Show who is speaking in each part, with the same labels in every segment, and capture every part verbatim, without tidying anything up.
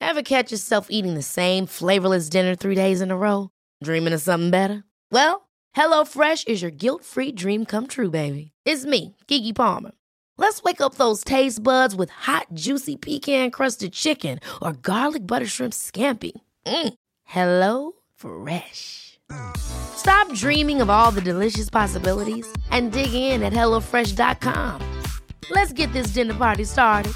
Speaker 1: Ever catch yourself eating the same flavorless dinner three days in a row? Dreaming of something better? Well, HelloFresh is your guilt-free dream come true, baby. It's me, Keke Palmer. Let's wake up those taste buds with hot, juicy pecan-crusted chicken or garlic butter shrimp scampi. Mm. Hello Fresh. Stop dreaming of all the delicious possibilities and dig in at hello fresh dot com. Let's get this dinner party started.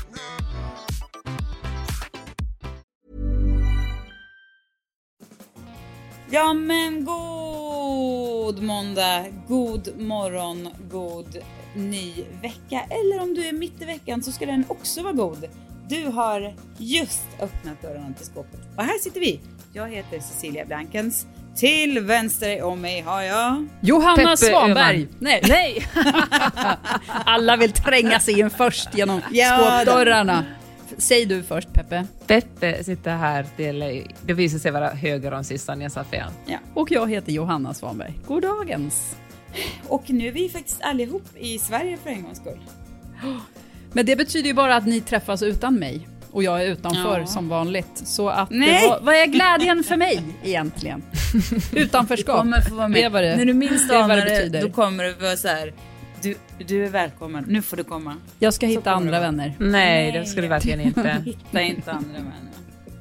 Speaker 2: Ja men god måndag, god morgon, god ny vecka. Eller om du är mitt i veckan så ska den också vara god. Du har just öppnat dörren till skåpet. Och här sitter vi. Jag heter Cecilia Blankens. Till vänster om mig har jag
Speaker 3: Johanna
Speaker 4: Peppe
Speaker 3: Svanberg.
Speaker 4: Öhman.
Speaker 3: Nej. Nej. Alla vill tränga sig in först genom
Speaker 2: Ja,
Speaker 3: skåpdörrarna. Säg du först, Peppe.
Speaker 4: Peppe sitter här till, det visar sig vara höger om sistan jag satt igen.
Speaker 2: Ja.
Speaker 3: Och jag heter Johanna Svanberg. God dagens.
Speaker 2: Och nu är vi faktiskt allihop i Sverige för en gångs skull.
Speaker 3: Men det betyder ju bara att ni träffas utan mig. Och jag är utanför
Speaker 2: Ja.
Speaker 3: som vanligt. Så att
Speaker 2: Nej.
Speaker 3: det var, vad är glädjen för mig egentligen? Utanförskap.
Speaker 2: Du kommer få vara med.
Speaker 3: Det var det.
Speaker 2: När du minst
Speaker 3: det är vad
Speaker 2: anar
Speaker 3: det
Speaker 2: det,
Speaker 3: betyder.
Speaker 2: då kommer det vara så här. Du, du är välkommen, nu får du komma.
Speaker 3: Jag ska
Speaker 2: Så
Speaker 3: hitta
Speaker 2: kommer
Speaker 3: andra
Speaker 2: det.
Speaker 3: vänner.
Speaker 4: Nej, det skulle verkligen inte.
Speaker 2: Hitta inte andra vänner.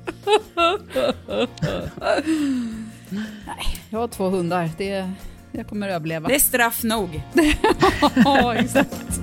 Speaker 3: Nej, jag har två hundar. Det, jag kommer överleva.
Speaker 2: Det är straff nog.
Speaker 3: Ja, exakt.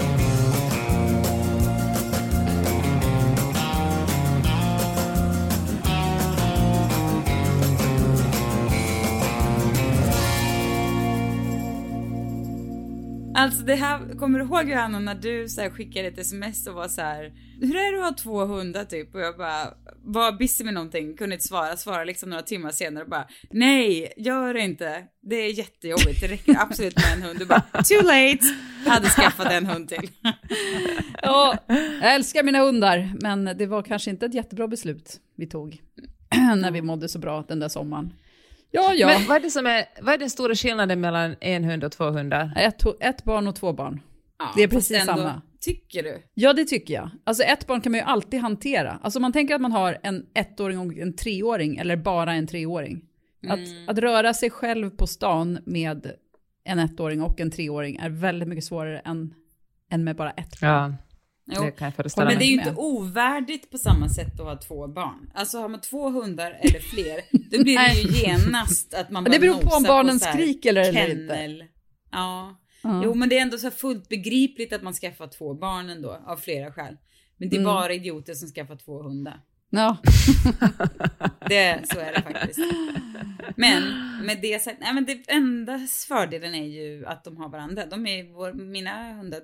Speaker 2: Alltså det här, kommer du ihåg Johanna när du så här skickade ett sms och var så här: hur är det att ha två hundar typ? Och jag bara var busy med någonting, kunde inte svara, svara liksom några timmar senare och bara nej, gör det inte. Det är jättejobbigt, det räcker absolut med en hund. Du bara too late, hade skaffat en hund till.
Speaker 3: Ja, jag älskar mina hundar, men det var kanske inte ett jättebra beslut vi tog när vi mådde så bra den där sommaren. Ja, ja.
Speaker 4: Men vad är, det som är, vad är den stora skillnaden mellan en hund och två hundar?
Speaker 3: Ett, ett barn och två barn.
Speaker 2: Ja,
Speaker 3: det är
Speaker 2: fast
Speaker 3: precis
Speaker 2: ändå,
Speaker 3: samma.
Speaker 2: tycker du?
Speaker 3: Ja, det tycker jag. Alltså ett barn kan man ju alltid hantera. Alltså man tänker att man har en ettåring och en treåring eller bara en treåring.
Speaker 2: Mm.
Speaker 3: Att, att röra sig själv på stan med en ettåring och en treåring är väldigt mycket svårare än, än med bara ett barn.
Speaker 4: Ja,
Speaker 2: Jo.
Speaker 4: det kan jag föreställa
Speaker 2: Men
Speaker 4: mig.
Speaker 2: det är ju
Speaker 3: med.
Speaker 2: inte ovärdigt på samma sätt att ha två barn. Alltså har man två hundar eller fler, då blir det ju genast att man bara
Speaker 3: Det beror på om
Speaker 2: nosar
Speaker 3: barnen
Speaker 2: så här
Speaker 3: skriker eller
Speaker 2: kennel.
Speaker 3: inte.
Speaker 2: Ja.
Speaker 3: Ja.
Speaker 2: Jo, men det är ändå så här fullt begripligt att man skaffar två barn ändå, av flera skäl. Men det är
Speaker 3: Mm.
Speaker 2: bara idioter som skaffar två hundar.
Speaker 3: Ja.
Speaker 2: Det, så är det faktiskt. Men med det sagt, nej men det enda fördelen är ju att de har varandra. De är vår, mina hundar,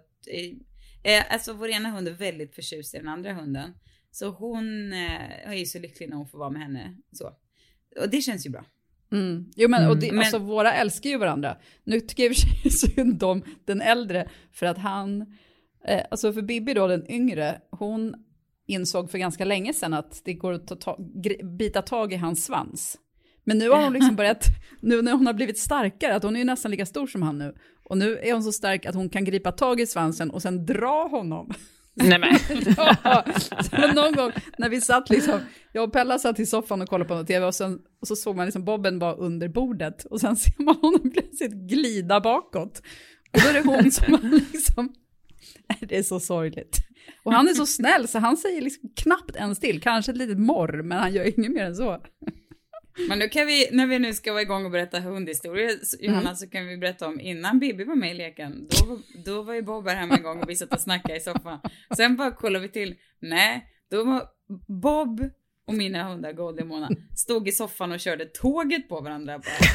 Speaker 2: är, alltså vår ena hund är väldigt förtjust i den andra hunden. Så hon eh, är ju så lycklig när hon får vara med henne. Så. Och det känns ju bra.
Speaker 3: Mm. Jo men, och det,
Speaker 2: Mm.
Speaker 3: alltså, våra älskar ju varandra. Nu tycker jag i och för sig synd om den äldre för att han, eh, alltså för Bibi då den yngre, hon insåg för ganska länge sedan att det går att ta, ta, gr- bita tag i hans svans. Men nu har hon liksom börjat, nu när hon har blivit starkare, att hon är ju nästan lika stor som han nu. Och nu är hon så stark att hon kan gripa tag i svansen och sen dra honom.
Speaker 4: Nej, men.
Speaker 3: Ja, så någon gång när vi satt liksom, jag och Pella satt i soffan och kollade på något tv och, sen, och så såg man liksom Bobben var under bordet och sen ser man honom plötsligt glida bakåt. Och då är det hon som liksom, det är så sorgligt. Och han är så snäll så han säger liksom knappt en till, kanske ett litet morr, men han gör inget mer än så.
Speaker 2: Men nu kan vi, när vi nu ska vara igång och berätta hundhistorier, Johanna, mm. så kan vi berätta om innan Bibi var med i leken. Då, då var ju Bob här hemma en gång och vi satt och snackade i soffan. Sen bara kollade vi till, nej, då var Bob och mina hundar, Goldie och Mona, stod i soffan och körde tåget på varandra.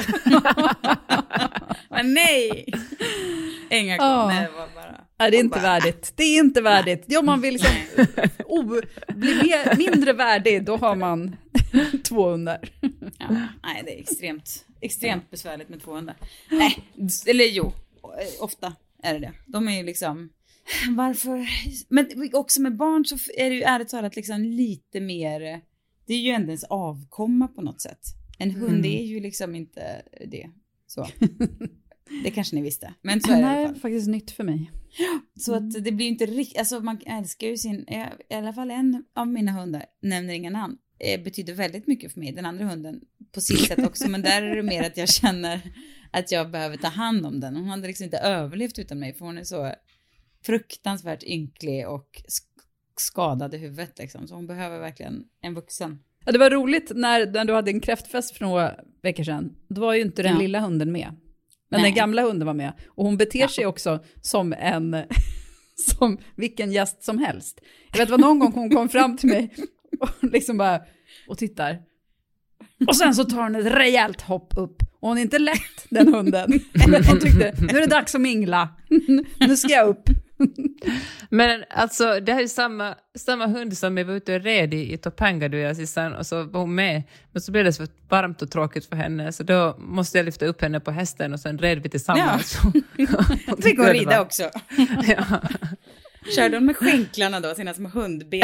Speaker 2: Bara. Men nej! Inga
Speaker 3: oh.
Speaker 2: nej, det var bara...
Speaker 3: Nej, det är inte bara, värdigt. Det är inte värdigt. Ja, man vill liksom oh, bli mer, mindre värdig, då har man två hundar.
Speaker 2: Ja, nej, det är extremt, extremt besvärligt med två hundar. Nej, eller jo, ofta är det det. De är ju liksom, varför? Men också med barn så är det ju ärligt talat liksom lite mer, det är ju ändå ens avkomma på något sätt. En hund mm. är ju liksom inte det. Så. Det kanske ni visste. Men så är det i alla fall.
Speaker 3: Det är faktiskt nytt för mig.
Speaker 2: Så att det blir inte riktigt, alltså man älskar ju sin, i alla fall en av mina hundar, nämner inga namn, eh, betyder väldigt mycket för mig. Den andra hunden på sitt sätt också. Men där är det mer att jag känner att jag behöver ta hand om den. Hon hade liksom inte överlevt utan mig. För hon är så fruktansvärt ynklig och skadad i huvudet. Liksom. Så hon behöver verkligen en vuxen.
Speaker 3: Ja, det var roligt när, när du hade en kräftfest för några veckor sedan. Då var ju inte den
Speaker 2: Ja.
Speaker 3: lilla hunden med. Men
Speaker 2: Nej.
Speaker 3: den gamla hunden var med. Och hon beter
Speaker 2: Ja.
Speaker 3: sig också som en som vilken gäst som helst. Jag vet vad någon gång hon kom fram till mig och liksom bara och tittar. Och sen så tar hon ett rejält hopp upp. Och hon är inte lätt, den hunden. Men hon tyckte, nu är det dags att mingla. Nu ska jag upp.
Speaker 4: Men alltså, det här är samma, samma hund som jag var ute och red i, i Topanga, du och jag, Sissan, och så var hon med. Men så blev det så varmt och tråkigt för henne, så då måste jag lyfta upp henne på hästen och sen red vi tillsammans.
Speaker 2: Ja. Fick hon rida också.
Speaker 4: Ja.
Speaker 2: Körde hon med skänklarna då, sina små hundben.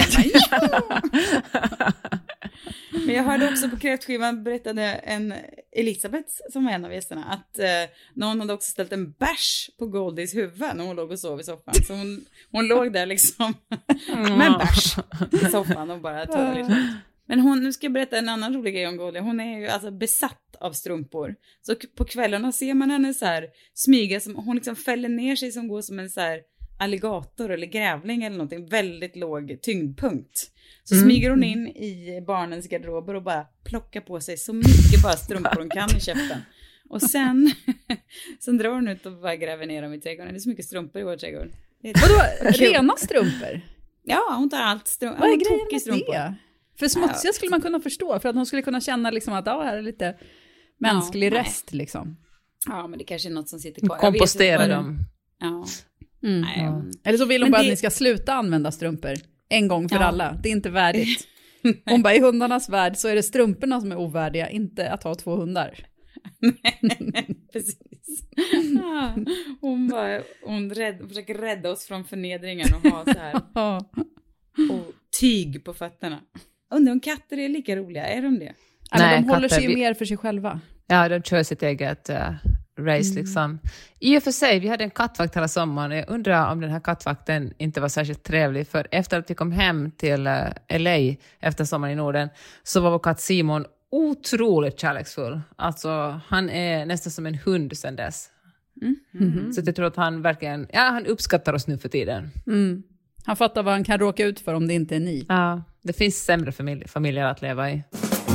Speaker 2: Men jag hörde också på kräftskivan berättade en Elisabeth som var en av gästerna att eh, någon hade också ställt en bärs på Goldies huvud när hon låg och sov i soffan. Så hon, hon låg där liksom med en bärs i soffan och bara tog lite. Men hon, nu ska jag berätta en annan rolig grej om Goldie. Hon är ju alltså besatt av strumpor. Så på kvällarna ser man henne så här smyga, som, hon liksom fäller ner sig som går som en så här alligator eller grävling eller någonting. Väldigt låg tyngdpunkt. Så
Speaker 4: Mm.
Speaker 2: smyger hon in i barnens garderober och bara plockar på sig så mycket bara strumpor hon kan i käften. Och sen, sen drar hon ut och bara gräver ner dem i trädgården. Det är så mycket strumpor i vår trädgård.
Speaker 3: Vadå, rena strumpor?
Speaker 2: Ja, hon tar allt strumpor.
Speaker 3: Vad är
Speaker 2: Hon
Speaker 3: grejen
Speaker 2: tokig
Speaker 3: med
Speaker 2: strumpor.
Speaker 3: det? För smutsiga
Speaker 2: Ja.
Speaker 3: skulle man kunna förstå. För att hon skulle kunna känna liksom att ja, här är lite mänsklig
Speaker 2: Ja, nej.
Speaker 3: rest liksom.
Speaker 2: Ja, men det kanske är något som sitter kvar. Jag vet
Speaker 4: Kompostera
Speaker 2: inte vad det-
Speaker 4: dem.
Speaker 2: Ja.
Speaker 3: Mm.
Speaker 2: Nej,
Speaker 4: Ja.
Speaker 2: hon-
Speaker 3: Eller så vill hon
Speaker 2: Men
Speaker 3: bara
Speaker 2: det-
Speaker 3: att ni ska sluta använda strumpor. En gång för
Speaker 2: Ja.
Speaker 3: alla. Det är inte värdigt. Hon bara, i hundarnas värld så är det strumporna som är ovärdiga, inte att ha två hundar.
Speaker 2: Precis. Ja, hon, bara, hon rädd, försöker rädda oss från förnedringen och ha så här
Speaker 3: Ja.
Speaker 2: och tyg på fötterna. Undrar om katter är lika roliga, är de det?
Speaker 3: Nej,
Speaker 4: Nej,
Speaker 3: de håller
Speaker 4: katter,
Speaker 3: sig ju
Speaker 4: vi-
Speaker 3: mer för sig själva.
Speaker 4: Ja, de kör sitt eget uh, race liksom. I och för sig, vi hade en kattvakt hela sommaren. Jag undrar om den här kattvakten inte var särskilt trevlig. För efter att vi kom hem till uh, L A efter sommaren i Norden så var vår katt Simon otroligt kärleksfull. Alltså, han är nästan som en hund sedan dess.
Speaker 2: Mm.
Speaker 3: Mm.
Speaker 4: Så jag tror att han verkligen, ja, han uppskattar oss nu för tiden.
Speaker 3: Mm. Han fattar vad han kan råka ut för om det inte är ni.
Speaker 4: Ja, det finns sämre familj, familjer att leva i.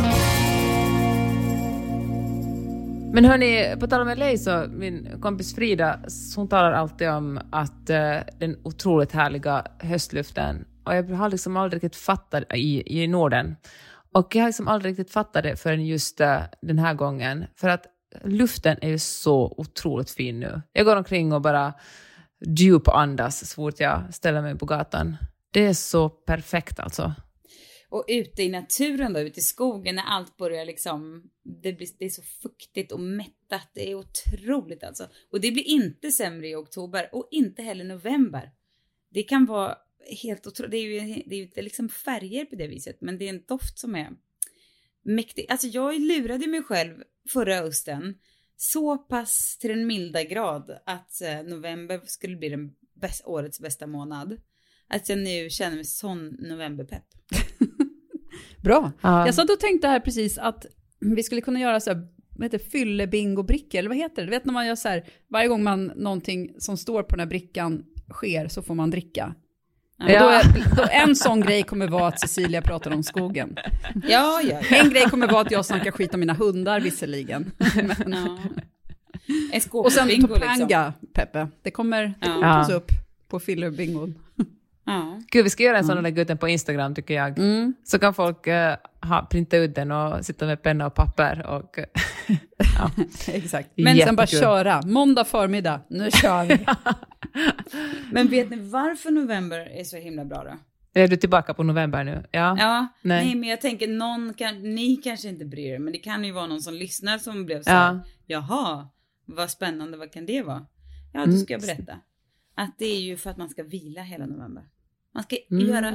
Speaker 4: Men hörni, på tal om L A så min kompis Frida, hon talar alltid om att uh, den otroligt härliga höstluften. Och jag har liksom aldrig riktigt fattat i, i Norden. Och jag har liksom aldrig riktigt fattat det förrän just uh, den här gången. För att luften är ju så otroligt fin nu. Jag går omkring och bara djupandas så fort jag ställer mig på gatan. Det är så perfekt alltså.
Speaker 2: Och ute i naturen då, ute i skogen när allt börjar liksom, det, blir, det är så fuktigt och mättat, det är otroligt alltså. Och det blir inte sämre i oktober och inte heller november. Det kan vara helt otroligt, det är ju det är ju liksom färger på det viset, men det är en doft som är mäktig. Alltså jag lurade mig själv förra hösten så pass till den milda grad att eh, november skulle bli den bäst, årets bästa månad. Att jag nu känner mig sån novemberpepp.
Speaker 3: Bra.
Speaker 4: Ja.
Speaker 3: Jag satt och tänkte här precis att vi skulle kunna göra så här, vad heter det, fyllebingo-brickor, eller vad heter det? Du vet när man gör så här, varje gång man någonting som står på den här brickan sker så får man dricka.
Speaker 2: Ja.
Speaker 3: Och då är, då en sån grej kommer vara att Cecilia pratar om skogen.
Speaker 2: Ja, ja, ja.
Speaker 3: En grej kommer vara att jag snackar skit om mina hundar visserligen. Men,
Speaker 2: ja. En
Speaker 3: och sen
Speaker 2: skåpbingo
Speaker 3: Topanga,
Speaker 2: liksom.
Speaker 3: Peppe. Det kommer, det kommer
Speaker 4: Ja.
Speaker 3: tas upp på fyllebingon.
Speaker 2: Ja.
Speaker 4: Gud, vi ska göra en sån och lägga ut den på Instagram tycker jag.
Speaker 3: Mm.
Speaker 4: Så kan folk uh, ha, printa ut den och sitta med penna och papper. Och, ja.
Speaker 3: Exakt.
Speaker 4: Men-
Speaker 3: Men sen bara
Speaker 4: Jättekul.
Speaker 3: köra. Måndag förmiddag, nu kör vi.
Speaker 2: Men vet ni varför november är så himla bra då?
Speaker 4: Är du tillbaka på november nu? Ja.
Speaker 2: Ja, nej.
Speaker 4: Nej.
Speaker 2: men jag tänker någon kan, ni kanske inte bryr er, men det kan ju vara någon som lyssnar som blev så
Speaker 4: Ja.
Speaker 2: här, jaha, vad spännande, vad kan det vara? Ja, då ska jag berätta. Att det är ju för att man ska vila hela november. Man ska
Speaker 4: Mm.
Speaker 2: göra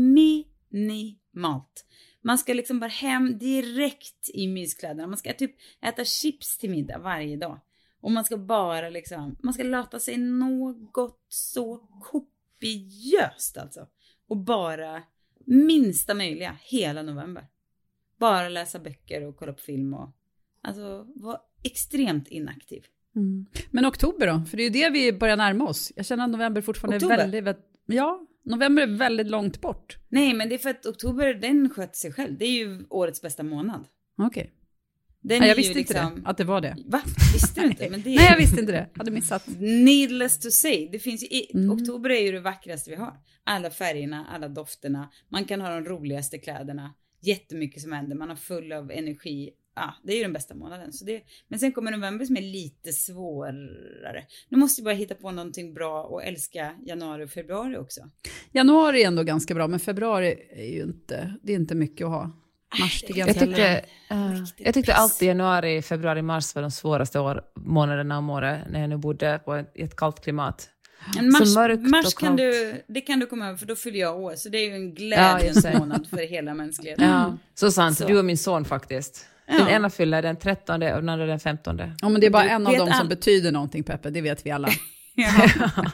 Speaker 2: minimalt. Man ska liksom bara hem direkt i myskläderna. Man ska typ äta chips till middag varje dag. Och man ska bara liksom, man ska låta sig något så kopiöst alltså. Och bara minsta möjliga hela november. bara läsa böcker och kolla på film och alltså var extremt inaktiv.
Speaker 3: Mm. Men oktober då? För det är ju det vi börjar närma oss. Jag känner att november fortfarande oktober. är väldigt, väldigt... Ja, november är väldigt långt bort.
Speaker 2: Nej, men det är för att oktober, den sköter sig själv. Det är ju årets bästa månad.
Speaker 3: Okej. Okay. Nej, jag visste liksom... inte det, att det var det.
Speaker 2: Va? Visste du inte? Men det är...
Speaker 3: Nej, jag visste inte det. Hade missat.
Speaker 2: Needless to say. Det finns ju...
Speaker 3: Mm.
Speaker 2: Oktober är ju det vackraste vi har. Alla färgerna, alla dofterna. Man kan ha de roligaste kläderna. Jättemycket som händer. Man har full av energi. Ja, det är ju den bästa månaden. Så det... Men sen kommer november som är lite svårare. Nu måste jag bara hitta på någonting bra och älska januari och februari också.
Speaker 3: Januari är ändå ganska bra, men februari är ju inte... Det är inte mycket att ha. Mars till
Speaker 4: jag tyckte, uh, jag tyckte alltid januari, februari, mars var de svåraste år, månaderna om året när jag nu bodde på ett, ett kallt klimat.
Speaker 2: En mars, mars kan du, det kan du komma över för då fyller jag år. Så det är ju en glädjens ja, månad för hela mänskligheten.
Speaker 4: Ja, så sant. Så. Du och min son faktiskt. Ja. Den ena fyller den trettonde och den andra den femtonde.
Speaker 3: Ja, men det är bara du en av dem all... som betyder någonting, Peppe. Det vet vi alla. Ja.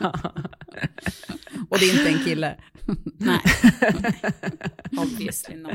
Speaker 3: Och det är inte en kille.
Speaker 2: Nej. Obviously not.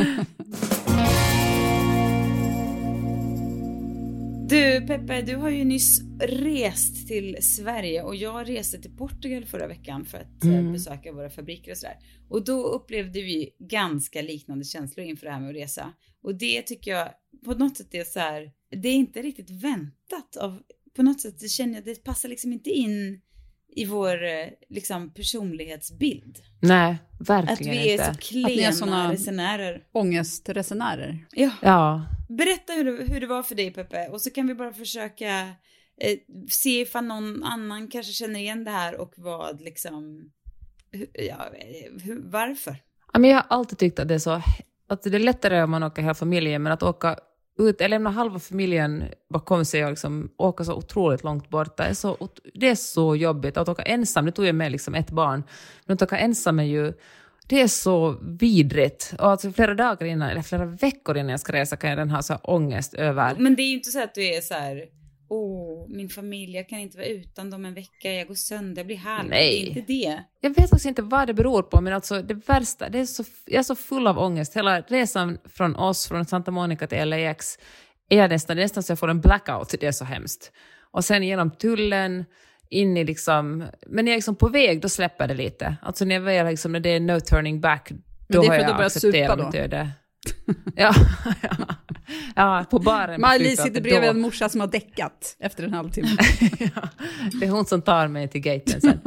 Speaker 2: Du Peppe, du har ju nyss rest till Sverige och jag reste till Portugal förra veckan för att mm. besöka våra fabriker och sådär. Och då upplevde vi ganska liknande känslor inför det här med att resa. Och det tycker jag på något sätt är så här, det är inte riktigt väntat av, på något sätt det känner jag, det passar liksom inte in i vår liksom personlighetsbild.
Speaker 4: Nej, verkligen
Speaker 2: inte. Att vi är
Speaker 4: inte.
Speaker 2: så klena såna resenärer.
Speaker 3: Ångestresenärer.
Speaker 2: Ja.
Speaker 4: ja.
Speaker 2: Berätta hur det, hur det var för dig, Peppe. Och så kan vi bara försöka eh, se ifall någon annan kanske känner igen det här och vad liksom, ja, hur, varför?
Speaker 4: Ja, men jag har alltid tyckt att det är så, att det är lättare om man åker hela familjen, men att åka ut, eller lämna halva familjen bakom sig och liksom åka så otroligt långt bort. Det är så, det är så jobbigt. Att åka ensam, det tog jag med liksom ett barn. Men att åka ensam är ju, det är så vidrigt. Och alltså flera dagar innan, eller flera veckor innan jag ska resa kan jag den ha så ångest över.
Speaker 2: Men det är ju inte så att du är så här, åh, min familj, jag kan inte vara utan dem en vecka, jag går sönder, jag blir halv. Nej. Det är inte det.
Speaker 4: Jag vet också inte vad det beror på, men alltså det värsta, det är så, jag är så full av ångest. Hela resan från oss, från Santa Monica till L A X, är jag nästan, det är nästan så jag får en blackout, det är så hemskt. Och sen genom tullen, in i liksom, men när jag är liksom på väg, då släpper det lite. Alltså när jag är liksom, när det är no turning back, då har jag accepterat mitt öde. ja, ja. ja, på baren.
Speaker 3: Miley sitter bredvid en morsa som har däckat efter en halvtimme.
Speaker 4: ja, det är hon som tar mig till gaten sen.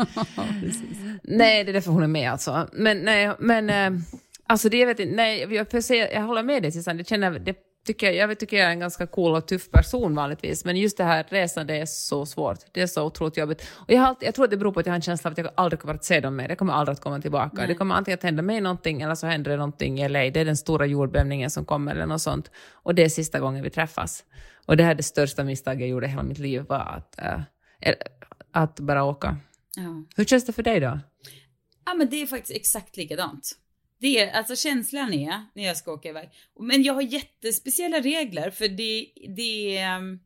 Speaker 4: Nej, det är därför hon är med alltså. Men nej, men äh, alltså det jag vet inte, nej, jag, jag, säga, jag håller med dig Susanne. Det känner det tycker jag, jag tycker jag är en ganska cool och tuff person vanligtvis, men just det här resan, det är så svårt. Det är så otroligt jobbigt. Och jag har alltid, jag tror att det beror på att jag har en känsla av att jag aldrig kommer att se dem mer. Jag kommer aldrig att komma tillbaka. Nej. Det kommer antingen att hända mig någonting eller så händer det någonting i L A. Det är den stora jordbävningen som kommer eller något sånt. Och det är sista gången vi träffas. Och det här är det största misstaget jag gjorde i hela mitt liv, var att, äh, att bara åka. Ja. Hur känns det för dig då?
Speaker 2: Ja, men det är faktiskt exakt likadant. Det är, alltså känslan är när jag ska åka iväg. Men jag har jättespeciella regler för det, det,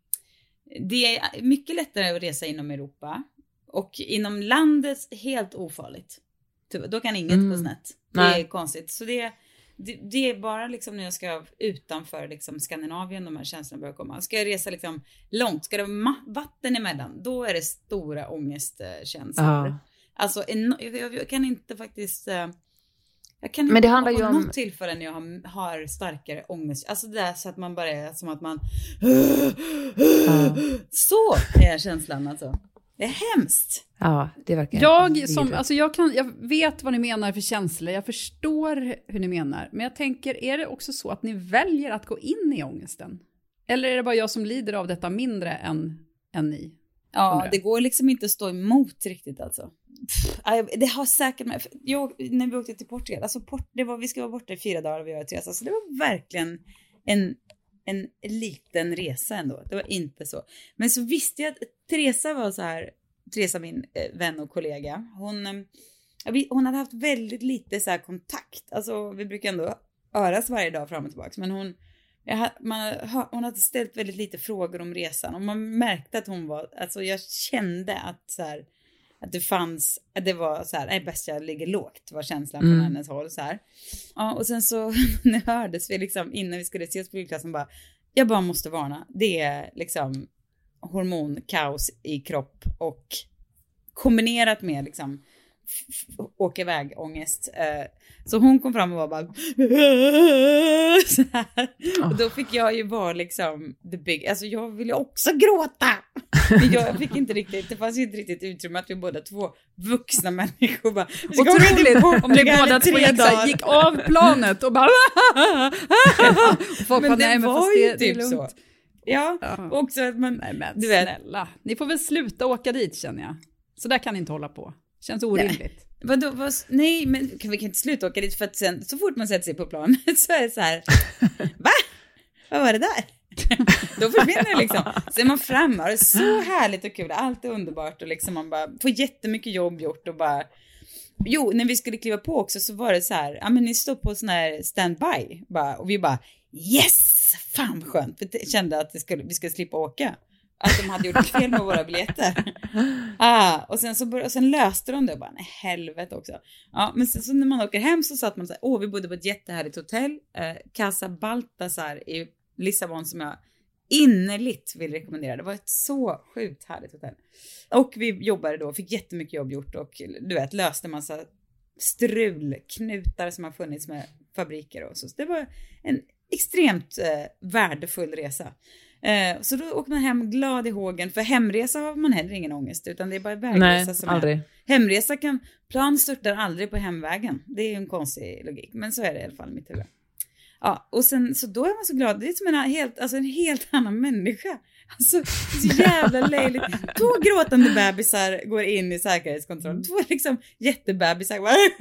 Speaker 2: det är mycket lättare att resa inom Europa. Och inom landet helt ofarligt. Då kan inget mm. gå snett. Det Nej. är konstigt. Så det, det, det är bara liksom när jag ska utanför liksom Skandinavien de här känslorna börjar komma. Ska jag resa liksom långt, ska det vara vatten emellan, då är det stora ångestkänslor. Ja. Alltså en, jag, jag kan inte faktiskt... Jag kan inte men det handlar ju om något tillfälle när jag har, har starkare ångest. Alltså det är så att man bara är som att man... Ja. Så är känslan alltså. Det är hemskt.
Speaker 4: Ja, det är verkligen...
Speaker 3: Jag, som, alltså jag, kan, jag vet vad ni menar för känslor. Jag förstår hur ni menar. Men jag tänker, är det också så att ni väljer att gå in i ångesten? Eller är det bara jag som lider av detta mindre än, än ni?
Speaker 2: Ja, det går liksom inte att stå emot riktigt alltså. Pff, det har säkert med, jag, när vi åkte till Portugal, alltså Port, det var, vi ska vara borta i fyra dagar och vi var i resa, så det var verkligen en, en liten resa ändå. Det var inte så. Men så visste jag att Teresa var så här, Teresa min eh, vän och kollega, hon, eh, hon hade haft väldigt lite så här kontakt. Alltså vi brukar ändå höras varje dag fram och tillbaka, men hon Jag, man, hon hade ställt väldigt lite frågor om resan och man märkte att hon var, alltså jag kände att så här, att det fanns, att det var så här, nej bäst jag ligger lågt var känslan
Speaker 4: Mm.
Speaker 2: från hennes håll så här. Ja, och sen så när hördes vi liksom innan vi skulle ses på flygplatsen bara, jag bara måste varna, det är liksom hormonkaos i kropp och kombinerat med liksom f- f- åka iväg ångest. Uh, så hon kom fram och var bara så här. Oh. Och då fick jag ju vara liksom the big, alltså jag ville också gråta. Men jag fick inte riktigt, det fanns inte riktigt utrymme att vi båda två vuxna människor bara
Speaker 3: otroligt om ni båda två gick, gick av planet och bara
Speaker 2: folk men bara, nej, men var ju det, typ det så. Ja, ja. Också att man,
Speaker 3: nej, men du vet, snälla, ni får väl sluta åka dit känner jag. Så där kan ni inte hålla på. Känns orimligt.
Speaker 2: Nej. Vadå, vad, nej, men kan vi kan inte sluta åka dit för att sen, så fort man sätter sig på planet så är det så här, va? Vad var det där? Då försvinner det liksom. Så är man framme och det är så härligt och kul. Allt är underbart och liksom man bara får jättemycket jobb gjort och bara... Jo, när vi skulle kliva på också så var det så här, ja men ni står på sån här standby bara, och vi bara, yes! Fan skönt, för jag kände att det skulle, vi skulle slippa åka. Att de hade gjort fel med våra biljetter. Ah, och sen, så bör, och sen löste de det och bara, nej helvete också. Ja, men sen så när man åker hem så satt man så här, åh vi bodde på ett jättehärligt hotell. Eh, Casa Baltasar i Lissabon som jag innerligt vill rekommendera. Det var ett så sjukt härligt hotell. Och vi jobbade då, fick jättemycket jobb gjort och du vet, löste massa strulknutar som har funnits med fabriker och så. Så det var en extremt eh, värdefull resa. Eh, så då åker man hem glad i hågen. För hemresa har man heller ingen ångest, utan det är bara vägresa.
Speaker 4: Nej,
Speaker 2: som
Speaker 4: aldrig.
Speaker 2: är. Hemresa kan, plan störtar aldrig på hemvägen. Det är ju en konstig logik, men så är det i alla fall i mitt huvud. Ja, och sen så då är man så glad. Det är som en helt, alltså en helt annan människa. Alltså, så jävla löjligt. Två gråtande bebisar går in i säkerhetskontroll. Två liksom jättebebisar.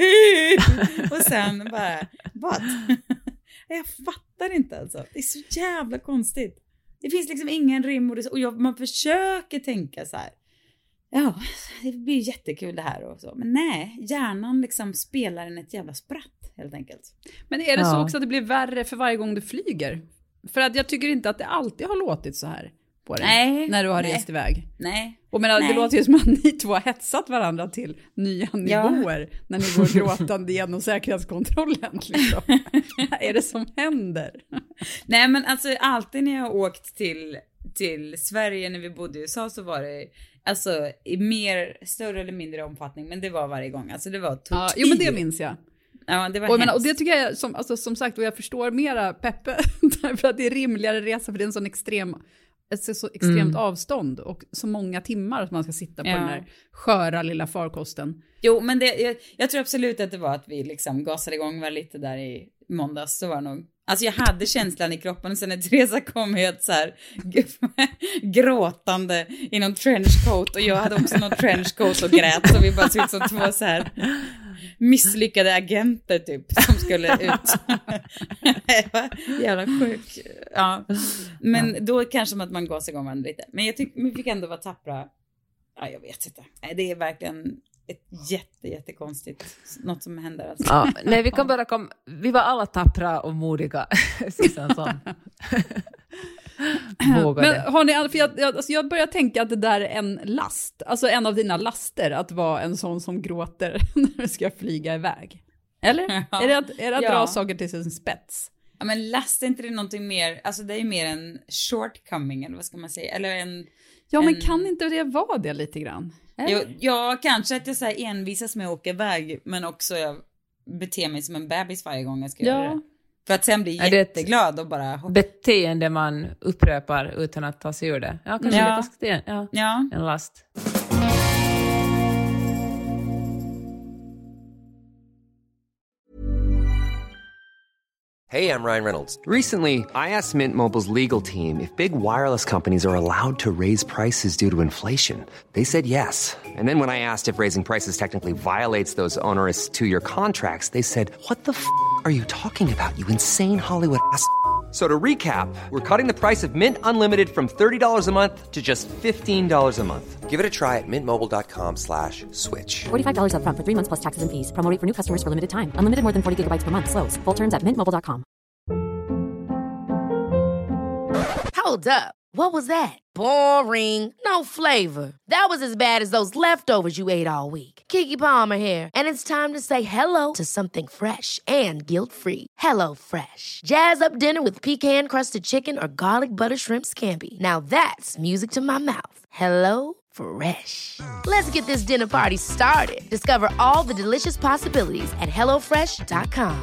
Speaker 2: Och sen bara, vad? Jag fattar inte alltså. Det är så jävla konstigt. Det finns liksom ingen rim och, det, och jag, man försöker tänka så här. Ja, det blir jättekul det här och så. Men nej, hjärnan liksom spelar en ett jävla spratt helt enkelt.
Speaker 3: Men är det ja. så också att det blir värre för varje gång du flyger? För att jag tycker inte att det alltid har låtit så här på dig.
Speaker 2: Nej,
Speaker 3: när du har
Speaker 2: nej.
Speaker 3: rest iväg.
Speaker 2: Nej.
Speaker 3: Och men det låter ju som att ni två har hetsat varandra till nya nivåer. Ja. När ni går gråtande genom säkerhetskontrollen. Liksom. Vad är det som händer?
Speaker 2: Nej men alltså alltid när jag har åkt till, till Sverige när vi bodde i U S A så var det alltså i mer större eller mindre omfattning, men det var varje gång. Alltså det var tortyr. Ja,
Speaker 3: jo men det minns jag.
Speaker 2: Ja, det var
Speaker 3: och, menar, och det tycker jag som, alltså, som sagt, och jag förstår mera Peppe därför att det är rimligare resa för det är en sån extrem ett så extremt mm. avstånd och så många timmar att man ska sitta på ja. den där sköra lilla farkosten.
Speaker 2: Jo, men det, jag, jag tror absolut att det var att vi liksom gasade igång var lite där i måndags, så var det nog. Alltså jag hade känslan i kroppen och sen när Teresa kom helt så här gråtande i någon trenchcoat och jag hade också någon trenchcoat och grät så vi bara såg ut som två så här misslyckade agenter typ som skulle ut. Jävla sjuk. Ja. Men då kanske att man gasar igång varandra lite. Men jag tycker vi fick ändå vara tappra. Ja, jag vet inte. Det är verkligen ett jätte, jättekonstigt något som händer alltså.
Speaker 4: Ja, nej, vi kan bara komma, vi var alla tappra och modiga. Sissan sån.
Speaker 3: Men har ni, för jag, alltså jag börjar tänka att det där är en last, alltså en av dina laster att vara en sån som gråter när du ska flyga iväg. Eller? Ja. Är det att, är det att ja. dra saker till sin spets?
Speaker 2: Ja, men last är inte det någonting mer, alltså det är mer en shortcoming eller vad ska man säga, eller en
Speaker 3: Ja,
Speaker 2: en...
Speaker 3: men kan inte det vara det lite grann?
Speaker 2: Jo, ja, kanske att jag så här envisas med att åka iväg, men också jag beter mig som en bebis varje gång jag ska ja. göra det. För att sen bli ja, jätteglad och bara hoppa.
Speaker 4: Beteende man upprepar utan att ta sig ur det. Ja, kanske
Speaker 2: ja.
Speaker 4: det är ja.
Speaker 2: ja.
Speaker 4: en last.
Speaker 5: Hey, I'm Ryan Reynolds. Recently, I asked Mint Mobile's legal team if big wireless companies are allowed to raise prices due to inflation. They said yes. And then when I asked if raising prices technically violates those onerous two-year contracts, they said, what the f*** are you talking about, you insane Hollywood ass f- So to recap, we're cutting the price of Mint Unlimited from thirty dollars a month to just fifteen dollars a month. Give it a try at mintmobile.com slash switch.
Speaker 6: forty-five dollars up front for three months plus taxes and fees. Promo rate for new customers for limited time. Unlimited more than forty gigabytes per month. Slows full terms at mint mobile dot com.
Speaker 1: Hold up. What was that? Boring. No flavor. That was as bad as those leftovers you ate all week. Keke Palmer here. And it's time to say hello to something fresh and guilt-free. Hello Fresh. Jazz up dinner with pecan-crusted chicken or garlic butter shrimp scampi. Now that's music to my mouth. Hello Fresh. Let's get this dinner party started. Discover all the delicious possibilities at hello fresh dot com.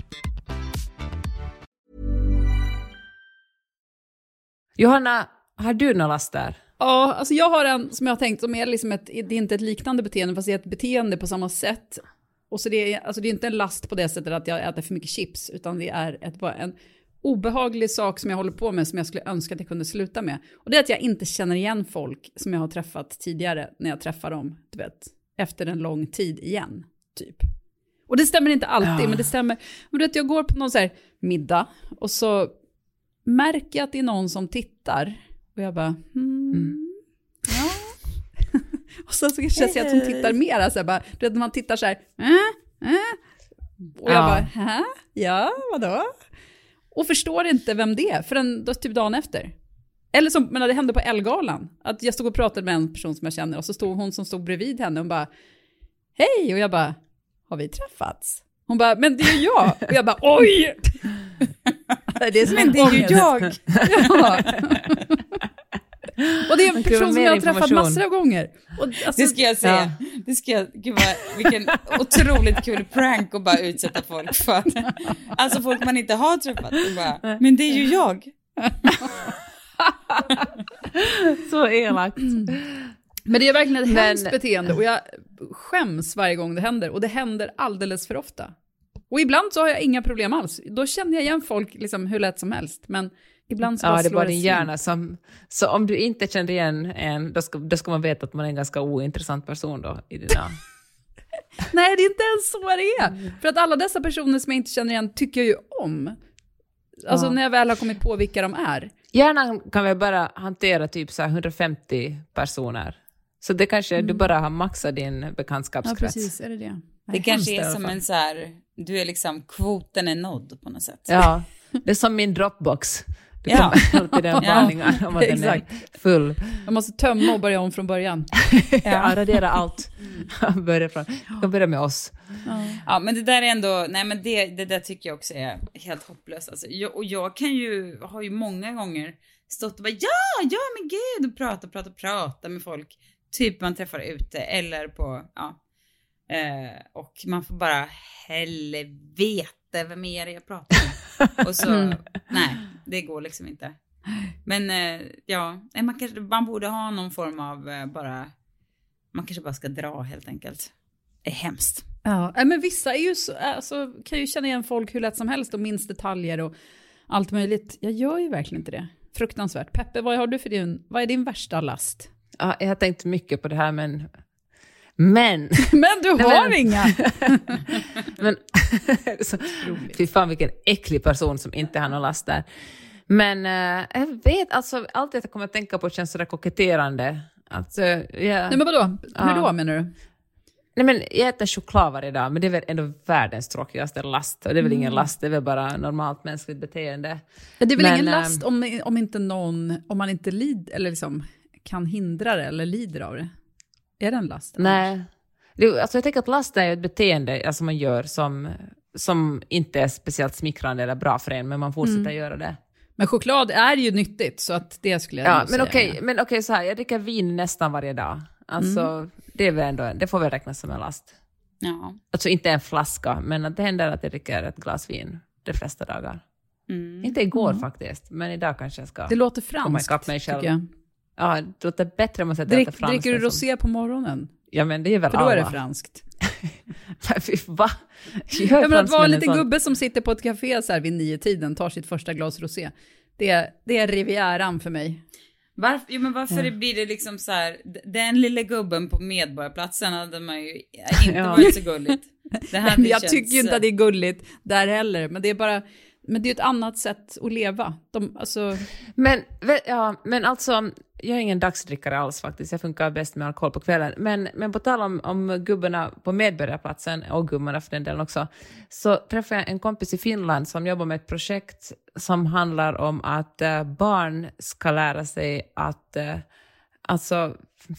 Speaker 4: Johanna, har du några laster?
Speaker 3: Ja, alltså jag har en som jag har tänkt som är liksom ett, det är inte ett liknande beteende fast det är ett beteende på samma sätt. Och så det är, alltså det är inte en last på det sättet att jag äter för mycket chips utan det är ett, bara en obehaglig sak som jag håller på med som jag skulle önska att jag kunde sluta med. Och det är att jag inte känner igen folk som jag har träffat tidigare när jag träffar dem, du vet, efter en lång tid igen, typ. Och det stämmer inte alltid, ja. men det stämmer. Men du vet, jag går på någon så här middag och så märker jag att det är någon som tittar. Och jag bara, hmm, mm. ja. Och sen så kanske jag ser att hon tittar mer. Så här, bara, du vet, man tittar så här, äh, äh. Och jag ja. bara, hä? Ja, vadå? Och förstår inte vem det är förrän då, typ dagen efter. Eller som, men det hände på Elgalan. Att jag stod och pratade med en person som jag känner. Och så stod hon som stod bredvid henne och bara, hej. Och jag bara, har vi träffats? Hon bara, men det är ju jag. Och jag bara, oj! Det är men det är ju jag. Ja. Och det är en person som jag har träffat massor av gånger. Och alltså,
Speaker 2: det ska jag säga. Ja. Det ska jag, gud vad, vilken otroligt kul prank att bara utsätta folk för. Alltså folk man inte har träffat. Och bara, men det är ju jag.
Speaker 4: Så elakt.
Speaker 3: Mm. Men det är verkligen ett men... hemskt beteende. Och jag skäms varje gång det händer. Och det händer alldeles för ofta. Och ibland så har jag inga problem alls. Då känner jag igen folk liksom hur lätt som helst. Men ibland så
Speaker 4: ja,
Speaker 3: bara
Speaker 4: det är bara
Speaker 3: din
Speaker 4: hjärna som... Så om du inte känner igen en, då ska, då ska man veta att man är en ganska ointressant person då i dina...
Speaker 3: Nej, det är inte ens så det är. För att alla dessa personer som jag inte känner igen tycker jag ju om. Alltså ja. när jag väl har kommit på vilka de är.
Speaker 4: Hjärnan kan väl bara hantera typ så här hundrafemtio personer. Så det kanske mm. du bara har maxat din bekantskapskrets.
Speaker 3: Ja, precis. Är det det?
Speaker 2: Det kanske är som en så här, du är liksom, kvoten är nådd på något sätt.
Speaker 4: Ja, det är som min Dropbox. Du ja. kommer alltid den varningen ja. om att den är full.
Speaker 3: Jag måste tömma och börja om från början.
Speaker 4: Ja, radera allt. Börja från. Jag kan börja med oss.
Speaker 2: Ja. ja, men det där är ändå, nej men det, det där tycker jag också är helt hopplöst. Alltså, jag, och jag kan ju, har ju många gånger stått och bara, ja, ja men gud, och prata, prata, prata med folk. Typ man träffar ute eller på, ja. Eh, och man får bara helvete vem är det jag pratar med. Och så, mm. nej, det går liksom inte. Men eh, ja, man, kanske, man borde ha någon form av eh, bara, man kanske bara ska dra helt enkelt. Det är hemskt.
Speaker 3: Ja, men vissa är ju så, alltså, kan ju känna igen folk hur lätt som helst och minst detaljer och allt möjligt. Jag gör ju verkligen inte det. Fruktansvärt. Peppe, vad har du för din, vad är din värsta last?
Speaker 4: Ja, jag har tänkt mycket på det här, men Men,
Speaker 3: men du har
Speaker 4: men,
Speaker 3: inga.
Speaker 4: men, så, fy fan vilken äcklig person som inte har någon last där. Men uh, jag vet, alltså allt jag kommer att tänka på känns sådär koketterande. Alltså, yeah.
Speaker 3: Nej men vadå? Hur då menar du?
Speaker 4: Nej men jag äter choklad varje dag, men det är väl ändå världens tråkigaste last. Och det är väl mm. ingen last, det är väl bara normalt mänskligt beteende.
Speaker 3: Ja, det är väl
Speaker 4: men,
Speaker 3: ingen last om, om inte någon, om man inte lider, eller liksom kan hindra det eller lider av det. Är det en last?
Speaker 4: Nej. Det, alltså jag tänker att last är ett beteende alltså man gör som, som inte är speciellt smickrande eller bra för en, men man fortsätter mm. göra det.
Speaker 3: Men choklad är ju nyttigt, så att det skulle jag
Speaker 4: ja,
Speaker 3: nog
Speaker 4: men
Speaker 3: säga.
Speaker 4: Okej, men okej så här, jag dricker vin nästan varje dag. Alltså mm. det är väl ändå, det får väl räknas som en last.
Speaker 2: Ja.
Speaker 4: Alltså inte en flaska, men att det händer att jag dricker ett glas vin de flesta dagar. Mm. Inte igår mm. faktiskt, men idag kanske jag ska.
Speaker 3: Det låter franskt,
Speaker 4: mig själv.
Speaker 3: tycker jag.
Speaker 4: Ja, det låter bättre om man säger
Speaker 3: Drick,
Speaker 4: att det är franskt.
Speaker 3: Dricker du rosé på morgonen?
Speaker 4: Ja, men det är väl
Speaker 3: för då
Speaker 4: alla.
Speaker 3: är det franskt.
Speaker 4: Va?
Speaker 3: Ja, men att vara en liten sån gubbe som sitter på ett café så här vid nio tiden tar sitt första glas rosé. Det, det är rivieran för mig.
Speaker 2: Varför, jo, men varför ja. blir det liksom så här, den lilla gubben på Medborgarplatsen hade man ju inte ja. varit så gulligt. Det
Speaker 3: här jag känns... tycker ju inte att det är gulligt där heller, men det är bara, men det är ett annat sätt att leva. De, alltså...
Speaker 4: Men, ja, men alltså, jag är ingen dagsdrickare alls faktiskt. Jag funkar bäst med alkohol på kvällen. Men, men på tal om, om gubbarna på Medborgarplatsen, och gummarna för den delen också, så träffade jag en kompis i Finland som jobbar med ett projekt som handlar om att uh, barn ska lära sig att, uh, alltså,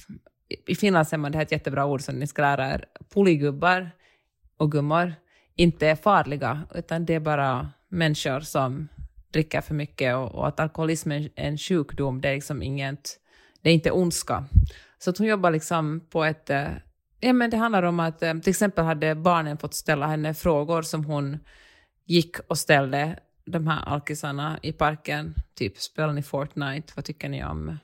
Speaker 4: i Finland säger man det här är ett jättebra ord som ni ska lära er, polygubbar och gummor inte är farliga, utan det är bara människor som dricker för mycket, och, och att alkoholism är en sjukdom, det är liksom inget, det är inte ondska. Så att hon jobbar liksom på ett, ja men det handlar om att till exempel hade barnen fått ställa henne frågor som hon gick och ställde de här alkisarna i parken, typ spelar ni Fortnite, vad tycker ni om,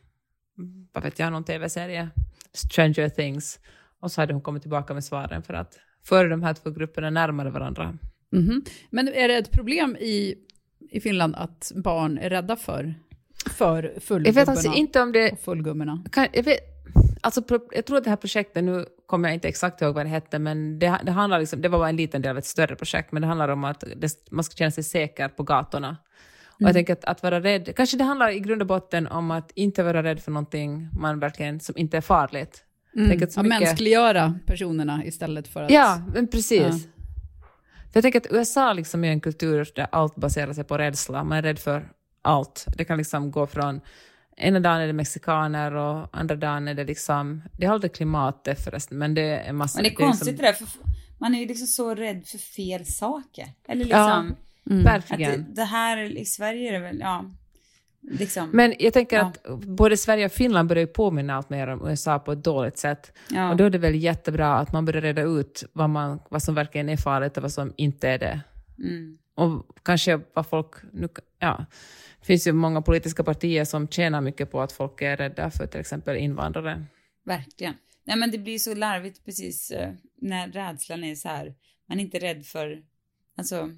Speaker 4: vad vet jag, någon tv-serie, Stranger Things, och så hade hon kommit tillbaka med svaren för att föra de här två grupperna närmare varandra.
Speaker 3: Mm-hmm. Men är det ett problem i, i Finland att barn är rädda för, för fullgubbarna?
Speaker 4: Jag vet alltså inte om det...
Speaker 3: Och fullgummarna.
Speaker 4: Kan, jag, vet, alltså, jag tror att det här projektet, nu kommer jag inte exakt ihåg vad det hette, men det, det handlar liksom, det var bara en liten del av ett större projekt, men det handlar om att det, man ska känna sig säker på gatorna. Och mm. jag tänker att, att vara rädd, kanske det handlar i grund och botten om att inte vara rädd för någonting man verkligen, som inte är farligt.
Speaker 3: Mm. Att, så mycket... att mänskliggöra personerna istället för att...
Speaker 4: Ja, men precis. Ja. För jag tänker att U S A liksom är en kultur där allt baserar sig på rädsla. Man är rädd för allt. Det kan liksom gå från... Ena dagen är det mexikaner och andra dagen är det liksom... Det är aldrig klimatet förresten, men det är massa...
Speaker 2: Men det är konstigt det, liksom, det där, för man är ju liksom så rädd för fel saker. Eller liksom...
Speaker 4: Ja, mm. verkligen.
Speaker 2: Det, det här i Sverige är det väl... Ja. Liksom.
Speaker 4: Men jag tänker
Speaker 2: ja.
Speaker 4: att både Sverige och Finland börjar ju påminna allt mer om U S A på ett dåligt sätt. Ja. Och då är det väl jättebra att man börjar reda ut vad, man, vad som verkligen är farligt och vad som inte är det.
Speaker 2: Mm.
Speaker 4: Och kanske vad folk... Nu, ja, det finns ju många politiska partier som tjänar mycket på att folk är rädda för till exempel invandrare.
Speaker 2: Verkligen. Nej, men det blir så larvigt precis när rädslan är så här. Man är inte rädd för... Alltså...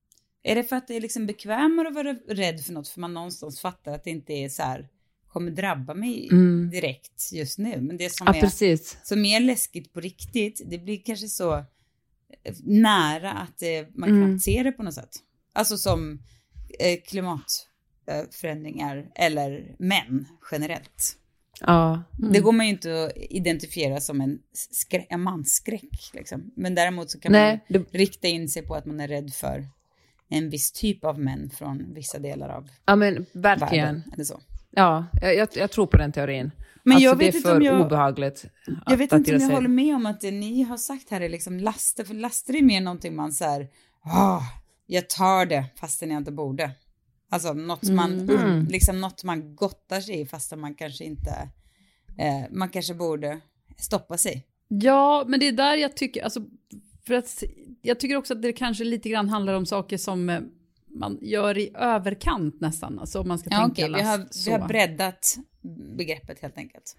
Speaker 2: Är det för att det är liksom bekvämare att vara rädd för något, för man någonstans fattar att det inte är så här, kommer drabba mig mm. direkt just nu. Men det som,
Speaker 4: ja,
Speaker 2: är,
Speaker 4: precis.
Speaker 2: som är läskigt på riktigt, det blir kanske så nära att det, man
Speaker 4: mm.
Speaker 2: knappt ser det på något sätt. Alltså som eh, klimatförändringar eller män generellt.
Speaker 4: Ja. Mm.
Speaker 2: Det går man ju inte att identifiera som en, skrä- en mansskräck. Liksom. Men däremot så kan
Speaker 4: Nej,
Speaker 2: man
Speaker 4: det...
Speaker 2: rikta in sig på att man är rädd för en viss typ av män från vissa delar av
Speaker 4: ja, men verkligen.
Speaker 2: världen. Eller så.
Speaker 4: Ja, jag, jag tror på den teorin.
Speaker 2: Men
Speaker 4: alltså,
Speaker 2: jag vet
Speaker 4: det är
Speaker 2: inte
Speaker 4: för
Speaker 2: om jag,
Speaker 4: obehagligt.
Speaker 2: Jag vet
Speaker 4: att
Speaker 2: inte om jag
Speaker 4: sig.
Speaker 2: håller med om att det ni har sagt här är liksom laster. För laster är mer någonting man så här, oh, jag tar det fastän jag inte borde. Alltså något man,
Speaker 4: mm.
Speaker 2: liksom något man gottar sig i fastän man kanske inte, eh, man kanske borde stoppa sig.
Speaker 3: Ja, men det är där jag tycker, alltså, för att jag tycker också att det kanske lite grann handlar om saker som man gör i överkant nästan. Alltså om man ska
Speaker 2: ja,
Speaker 3: tänka
Speaker 2: okej, vi har,
Speaker 3: så.
Speaker 2: vi har breddat begreppet helt enkelt.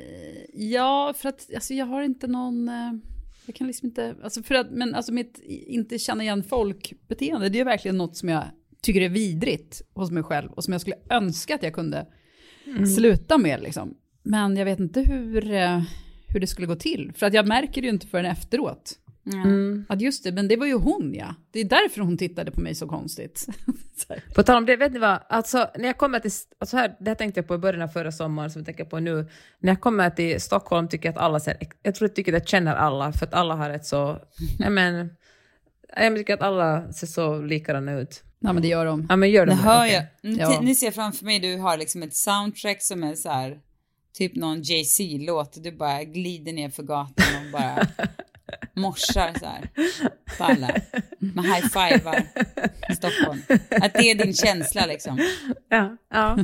Speaker 3: Ja, för att alltså, jag har inte någon... Jag kan liksom inte... Alltså för att, men alltså mitt inte känna igen folk-beteende, det är verkligen något som jag tycker är vidrigt hos mig själv. Och som jag skulle önska att jag kunde mm. sluta med. Liksom. Men jag vet inte hur, hur det skulle gå till. För att jag märker det ju inte förrän efteråt. Mm. Att just det, men det var ju hon, ja. Det är därför hon tittade på mig så konstigt. så
Speaker 4: på tal om det, vet ni vad? Alltså, när jag kommer till... Alltså här, det här tänkte jag på i början av förra sommaren, som jag tänker på nu. När jag kommer till Stockholm tycker jag att alla ser... Jag tror jag tycker att jag känner alla, för att alla har ett så... jag, men, jag tycker att alla ser så likadana ut.
Speaker 3: Ja, men det gör de.
Speaker 4: Ja, men gör de.
Speaker 2: Det hör
Speaker 4: okay.
Speaker 2: jag. Ja. Ni ser framför mig, du har liksom ett soundtrack som är så här... Typ någon Jay-Z-låt. Du bara glider ner för gatan och bara... morsar så här på alla med high-fivar i Stockholm. Att det är din känsla liksom.
Speaker 4: Ja, ja.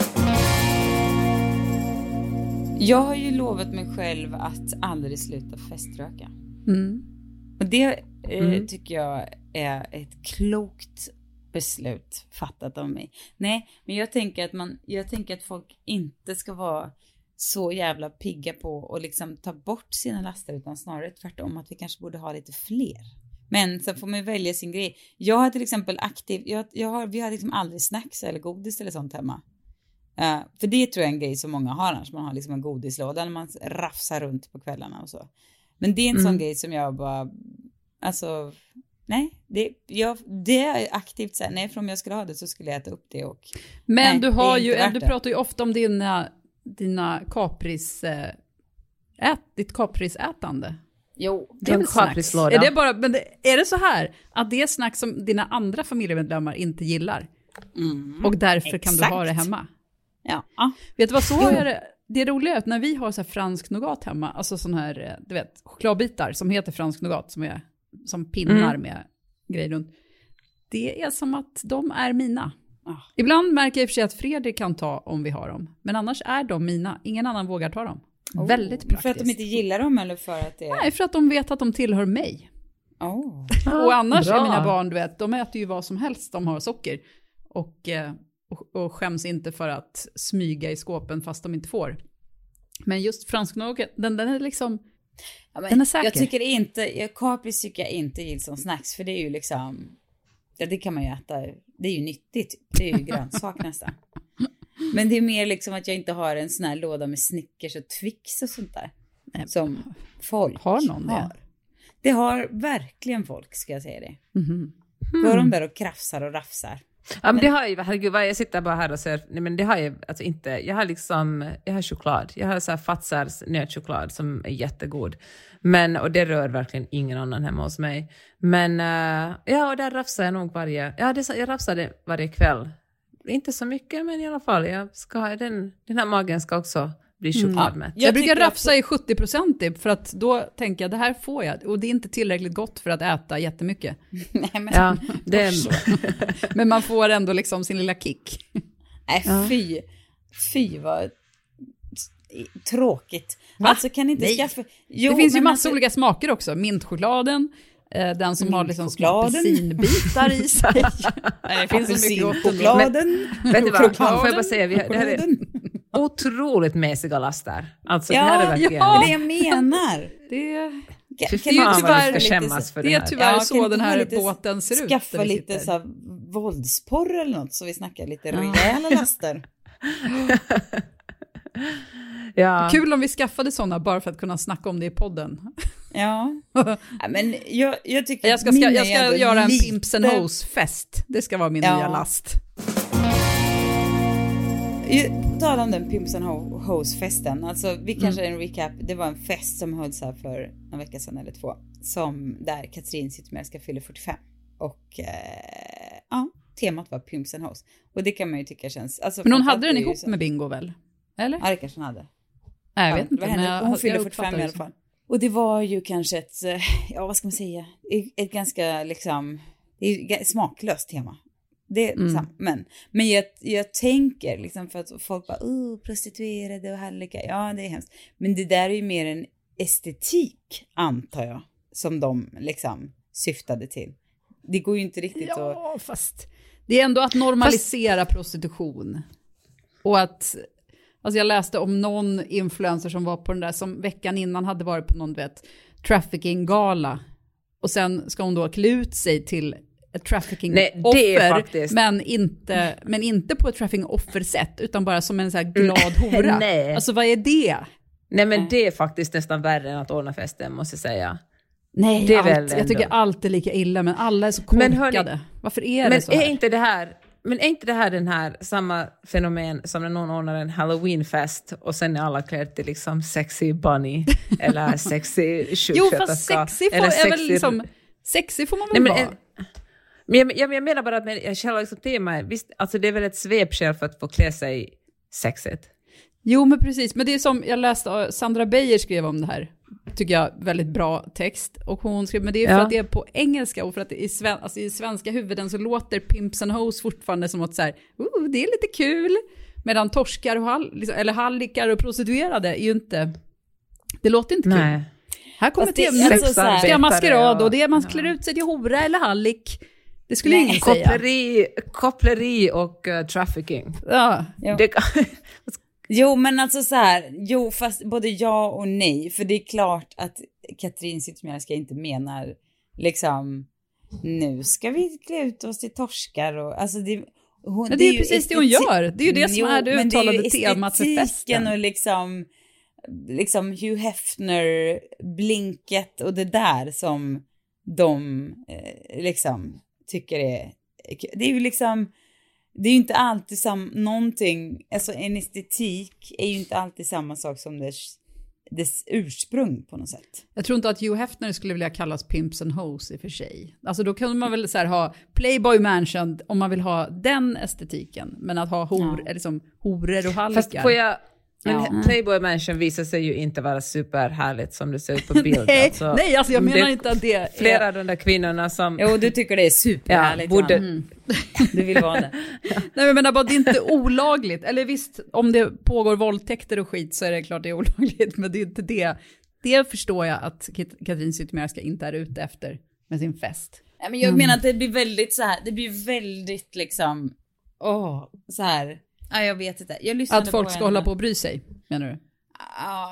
Speaker 2: Jag har ju lovat mig själv att aldrig sluta feströka.
Speaker 3: Mm.
Speaker 2: Och det eh,
Speaker 4: mm.
Speaker 2: tycker jag är ett klokt beslut fattat av mig. Nej, men jag tänker att man, jag tänker att folk inte ska vara så jävla pigga på att liksom ta bort sina laster, utan snarare tvärtom att vi kanske borde ha lite fler. Men så får man välja sin grej. Jag har till exempel aktiv, jag, jag har, vi har liksom aldrig snacks eller godis eller sånt hemma. Uh, för det tror jag är en grej som många har annars. Man har liksom en godislåda när man rafsar runt på kvällarna och så. Men det är en mm. sån grej som jag bara, alltså nej, det, jag, det är aktivt så här, nej, för om jag skulle ha det så skulle jag äta upp det och...
Speaker 3: Men
Speaker 2: nej,
Speaker 3: du har ju, du
Speaker 2: det.
Speaker 3: pratar ju ofta om dina, dina kapris, äh, ät, ditt kaprisätande.
Speaker 2: Jo,
Speaker 3: Det är väl snacks.
Speaker 4: kaprislåda.
Speaker 3: Är det bara, men det, är det så här att det är snack som dina andra familjemedlemmar inte gillar?
Speaker 2: Mm,
Speaker 3: Och därför kan du
Speaker 2: exakt.
Speaker 3: ha det hemma?
Speaker 2: Ja. Ah.
Speaker 3: Vet du vad, så är det. Det roliga är att när vi har så här fransk nougat hemma, alltså sån här, du vet, chokladbitar som heter fransk nougat, som är som pinnar
Speaker 4: Mm.
Speaker 3: med grejer runt. Det är som att de är mina.
Speaker 2: Ah.
Speaker 3: Ibland märker jag i och för sig att Fredrik kan ta om vi har dem. Men annars är de mina. Ingen annan vågar ta dem.
Speaker 2: Oh.
Speaker 3: Väldigt praktiskt.
Speaker 2: För att de inte gillar dem eller för att det är...
Speaker 3: Nej, för att de vet att de tillhör mig.
Speaker 2: Oh.
Speaker 3: Och annars
Speaker 4: bra.
Speaker 3: är mina barn, du vet, de äter ju vad som helst, de har socker. Och, eh, och, och skäms inte för att smyga i skåpen fast de inte får. Men just fransk nougat, den, den är liksom,
Speaker 2: Ja, men
Speaker 3: den är säker.
Speaker 2: jag tycker inte, jag, kapris tycker jag inte gills som snacks, för det är ju liksom, ja, det kan man ju äta, det är ju nyttigt, det är ju grönsak nästan. Men det är mer liksom att jag inte har en sån här låda med Snickers och Twix och sånt där.
Speaker 3: Nej,
Speaker 2: Som folk
Speaker 3: har någon det?
Speaker 2: har. Det har verkligen folk, ska jag säga det.
Speaker 3: Mhm.
Speaker 2: Går de där och krafsar och rafsar.
Speaker 4: Ja, men det har ju, herregud, vad jag sitter bara här och säger, nej men det har jag alltså inte, jag har liksom, jag har choklad, jag har så här Fatsars nötchoklad som är jättegod, men, och det rör verkligen ingen annan hemma hos mig, men uh, ja, och där rafsar jag nog varje, ja, det, jag rafsar det varje kväll, inte så mycket, men i alla fall, jag ska, den, den här magen ska också bli chokladmätt.
Speaker 3: Jag, jag brukar
Speaker 2: tycker
Speaker 3: rafsa i sjuttio procent typ, för att då tänker jag, det här får jag. Och det är inte tillräckligt gott för att äta jättemycket.
Speaker 2: Nej, men,
Speaker 4: Ja, det är,
Speaker 3: Men man får ändå liksom sin lilla kick.
Speaker 2: nej, fy, fy vad tråkigt. Alltså kan ni inte
Speaker 3: Nej.
Speaker 2: skaffa... Jo,
Speaker 3: Det finns ju
Speaker 2: men
Speaker 3: massa
Speaker 2: alltså-
Speaker 3: olika smaker också. Mintchokladen, eh, den som har liksom små
Speaker 2: Mintchokladen.
Speaker 3: apelsinbitar i sig. Nej, det finns så mycket gott.
Speaker 2: Apelsinchokladen.
Speaker 4: vet du vad,
Speaker 2: Chokladen.
Speaker 4: får jag bara säga, vi har, det här är
Speaker 2: Chokladen.
Speaker 4: otroligt mesiga laster, alltså
Speaker 2: Ja,
Speaker 4: det här är verkligen,
Speaker 2: Ja, det jag menar.
Speaker 3: Det,
Speaker 4: fy
Speaker 2: Kan ni
Speaker 4: fan
Speaker 2: inte
Speaker 4: vad
Speaker 2: vara
Speaker 4: du ska
Speaker 2: lite
Speaker 4: skämmas
Speaker 2: så-
Speaker 4: för
Speaker 3: det
Speaker 4: det
Speaker 3: är
Speaker 4: här.
Speaker 3: tyvärr
Speaker 2: Ja, kan
Speaker 3: så
Speaker 2: inte
Speaker 3: den
Speaker 2: ha
Speaker 3: här
Speaker 2: lite-
Speaker 3: båten ser ut.
Speaker 2: Skaffa
Speaker 3: där vi
Speaker 2: lite
Speaker 3: sitter.
Speaker 2: så här våldsporr eller något, så vi snackar lite rejäla laster.
Speaker 4: Ja.
Speaker 3: Kul om vi skaffade sådana bara för att kunna snacka om det i podden.
Speaker 2: Ja. Ja, men jag, jag tycker
Speaker 3: Jag ska,
Speaker 2: min
Speaker 3: ska,
Speaker 2: är
Speaker 3: jag ska
Speaker 2: ändå
Speaker 3: göra en
Speaker 2: lite-
Speaker 3: Pimps and Hoes-fest. Det ska vara min
Speaker 2: Ja.
Speaker 3: nya last.
Speaker 2: På tal om den Pimps and Ho- Hoes-festen, alltså vi kanske en recap, det var en fest som hölls här för en vecka sedan eller två, som där Katrin Zytomierska fyller fyrtiofem, och eh, ja, temat var Pimps and Hoes, och det kan man ju tycka känns, alltså,
Speaker 3: Men hon
Speaker 2: framförallt
Speaker 3: hade den
Speaker 2: är ju
Speaker 3: ihop
Speaker 2: så-
Speaker 3: med Bingo väl? Eller?
Speaker 2: Ja, det kanske hon hade.
Speaker 3: Nej, jag
Speaker 2: Ja,
Speaker 3: vet
Speaker 2: det
Speaker 3: inte.
Speaker 2: var henne.
Speaker 3: men jag-
Speaker 2: Hon fyller
Speaker 3: jag
Speaker 2: fyrtiofem
Speaker 3: uppfattar
Speaker 2: i
Speaker 3: det
Speaker 2: alla
Speaker 3: så.
Speaker 2: fall. Och det var ju kanske ett, eh, ja vad ska man säga, ett ganska liksom, det är ju ett smaklöst tema. Det är
Speaker 3: Mm.
Speaker 2: sant, men, men jag, jag tänker liksom, för att folk bara, oh, prostituerade och hallickar, ja det är hemskt. Men det där är ju mer en estetik, antar jag, som de liksom syftade till. Det går ju inte riktigt att...
Speaker 3: Ja, fast det är ändå att normalisera prostitution. Och att, alltså jag läste om någon influencer som var på den där, som veckan innan hade varit på någon, vet, trafficking-gala. Och sen ska hon då klä ut sig till ett trafficking-offer.
Speaker 4: Nej, det är faktiskt-
Speaker 3: Men inte, men inte på ett trafficking-offer-sätt, utan bara som en så här glad hora.
Speaker 4: Nej.
Speaker 3: Alltså vad är det?
Speaker 4: Nej, men det är faktiskt nästan värre än att ordna festen, måste jag säga.
Speaker 3: Nej,
Speaker 4: Det är
Speaker 3: allt,
Speaker 4: väl
Speaker 3: jag tycker
Speaker 4: ändå-
Speaker 3: allt är lika illa, men alla är så
Speaker 4: Men
Speaker 3: korkade.
Speaker 4: hörni,
Speaker 3: Varför är det
Speaker 4: Men
Speaker 3: så här?
Speaker 4: är inte det här, men är inte det här den här samma fenomen som när någon ordnar en Halloweenfest och sen är alla klädd till liksom sexy bunny eller sexy
Speaker 3: Jo,
Speaker 4: sjuksköterska.
Speaker 3: fast sexy får,
Speaker 4: eller
Speaker 3: är väl liksom, sexy får man väl
Speaker 4: Nej, men,
Speaker 3: vara.
Speaker 4: men jag, jag, jag menar bara att med, själva liksom temat, visst, alltså det är väl ett svepskäl för att få klä sig sexigt.
Speaker 3: Jo, men precis. Men det är som jag läste, Sandra Beijer skrev om det här. Tycker jag, väldigt bra text. Och hon skrev, men det är för
Speaker 4: Ja.
Speaker 3: att det är på engelska och för att i, sven, alltså i svenska huvuden så låter Pimps and Hoes fortfarande som att så här, oh, det är lite kul. Medan torskar och hall, liksom, eller hallickar och prostituerade är ju inte, det låter inte kul.
Speaker 4: Nej.
Speaker 3: Här kommer
Speaker 2: Fast det-
Speaker 3: temat.
Speaker 2: alltså så här-
Speaker 3: Ska jag maskerad och det är man
Speaker 4: Ja.
Speaker 3: klär ut sig till hora eller hallick. Det skulle
Speaker 2: Nej.
Speaker 3: ingen säga.
Speaker 4: Koppleri, koppleri och uh, trafficking.
Speaker 3: Ja.
Speaker 2: Ja.
Speaker 4: Det, kan-
Speaker 2: Jo, men alltså så här, jo, fast både ja och nej, för det är klart att Katrin Zytomierska inte menar liksom, nu ska vi klä ut oss till torskar och alltså det, hon,
Speaker 3: Men det är ju precis det hon gör. Det är ju det som är det
Speaker 2: men
Speaker 3: uttalade
Speaker 2: är ju
Speaker 3: temat för
Speaker 2: estetiken
Speaker 3: festen.
Speaker 2: och liksom, liksom Hugh Hefner blinket och det där som de eh, liksom tycker det är, det är ju liksom, det är ju inte alltid sam, någonting, alltså en estetik är ju inte alltid samma sak som dess, dess ursprung på något sätt.
Speaker 3: Jag tror inte att Hugh Hefner skulle vilja kallas pimps and hoes i och för sig. Alltså då kan man väl så här ha Playboy Mansion om man vill ha den estetiken. Men att ha hor,
Speaker 2: Ja.
Speaker 3: liksom, horor och hallickar.
Speaker 4: Fast får jag... Men
Speaker 3: Ja.
Speaker 4: Playboy Mansion visar sig ju inte vara superhärligt som det ser ut på bild.
Speaker 3: nej,
Speaker 4: alltså,
Speaker 3: nej, alltså jag menar
Speaker 4: det,
Speaker 3: inte att det är...
Speaker 4: Flera av de där kvinnorna som...
Speaker 2: Jo, du tycker det är superhärligt.
Speaker 4: Ja, borde...
Speaker 2: Mm. Du vill vara det.
Speaker 3: Nej, men jag menar bara, det är inte olagligt. Eller visst, om det pågår våldtäkter och skit så är det klart det är olagligt. Men det är inte det. Det förstår jag att Katrin Zytomierska inte är ute efter med sin fest.
Speaker 2: Nej, men jag menar att det blir väldigt så här, det blir väldigt liksom, åh, så här, ja, jag vet inte. Jag lyssnade
Speaker 3: Att folk
Speaker 2: på
Speaker 3: ska
Speaker 2: en,
Speaker 3: hålla på och bry sig, menar du?
Speaker 2: Ah,